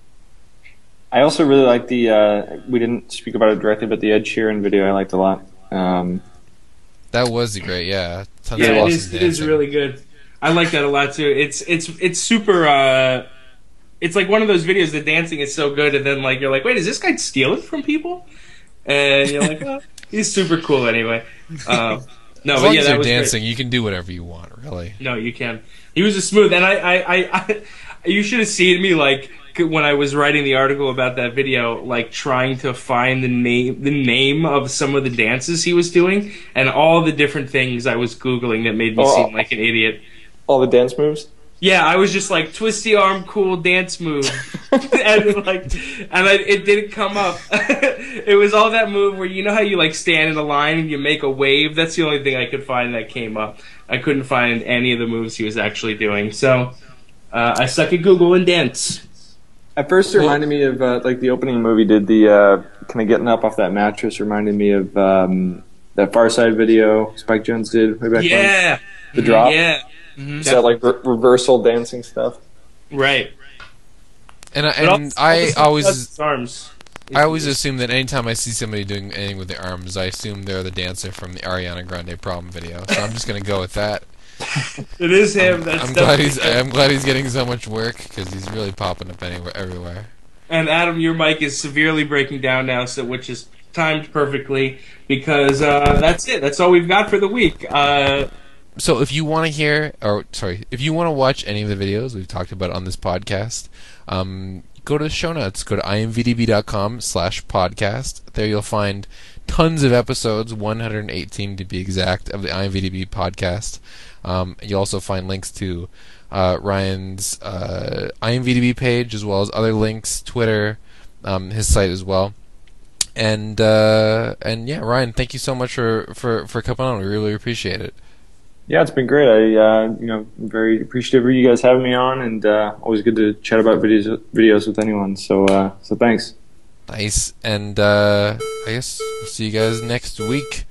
I also really like the. Uh, we didn't speak about it directly, but the Ed Sheeran video I liked a lot. Um, that was great, yeah. Tons yeah, of it is. dancing. It is really good. I like that a lot too. It's it's it's super. Uh, it's like one of those videos. The dancing is so good, and then like you're like, wait, is this guy stealing from people? And you're like, oh, he's super cool anyway. Um, no, as but long yeah, as that you're was dancing, great. You can do whatever you want, really. No, you can. He was a smooth, and I, I, I, I you should have seen me like when I was writing the article about that video, like trying to find the name, the name of some of the dances he was doing, and all the different things I was googling that made me oh, seem like an idiot. All the dance moves. Yeah, I was just like twisty arm, cool dance move, and like, and I, it didn't come up. It was all that move where you know how you like stand in a line and you make a wave. That's the only thing I could find that came up. I couldn't find any of the moves he was actually doing. So uh, I suck at Google and dance. At first, it reminded me of uh, like the opening movie did the uh, kind of getting up off that mattress. Reminded me of um, that Far Side video Spike Jonze did way back Yeah, when. The drop. Yeah. Mm-hmm. That like re- reversal dancing stuff, right? And I, and I always arms. I always assume that anytime I see somebody doing anything with their arms, I assume they're the dancer from the Ariana Grande prom video. So I'm just gonna go with that. It is him. I'm, That's I'm glad he's him. I'm glad he's getting so much work because he's really popping up anywhere, everywhere. And Adam, your mic is severely breaking down now, so which is timed perfectly because uh, that's it. That's all we've got for the week. Uh, So if you want to hear, or sorry, if you want to watch any of the videos we've talked about on this podcast, um, go to the show notes. Go to imvdb.com slash podcast. There you'll find tons of episodes, one hundred eighteen to be exact, of the IMVDB podcast. Um, you'll also find links to uh, Ryan's uh, IMVDB page, as well as other links, Twitter, um, his site as well. And uh, and yeah, Ryan, thank you so much for, for, for coming on. We really appreciate it. Yeah, it's been great. I, uh, you know, I'm very appreciative of you guys having me on, and uh, always good to chat about videos, videos with anyone. So, uh, so thanks. Nice, and uh, I guess we'll see you guys next week.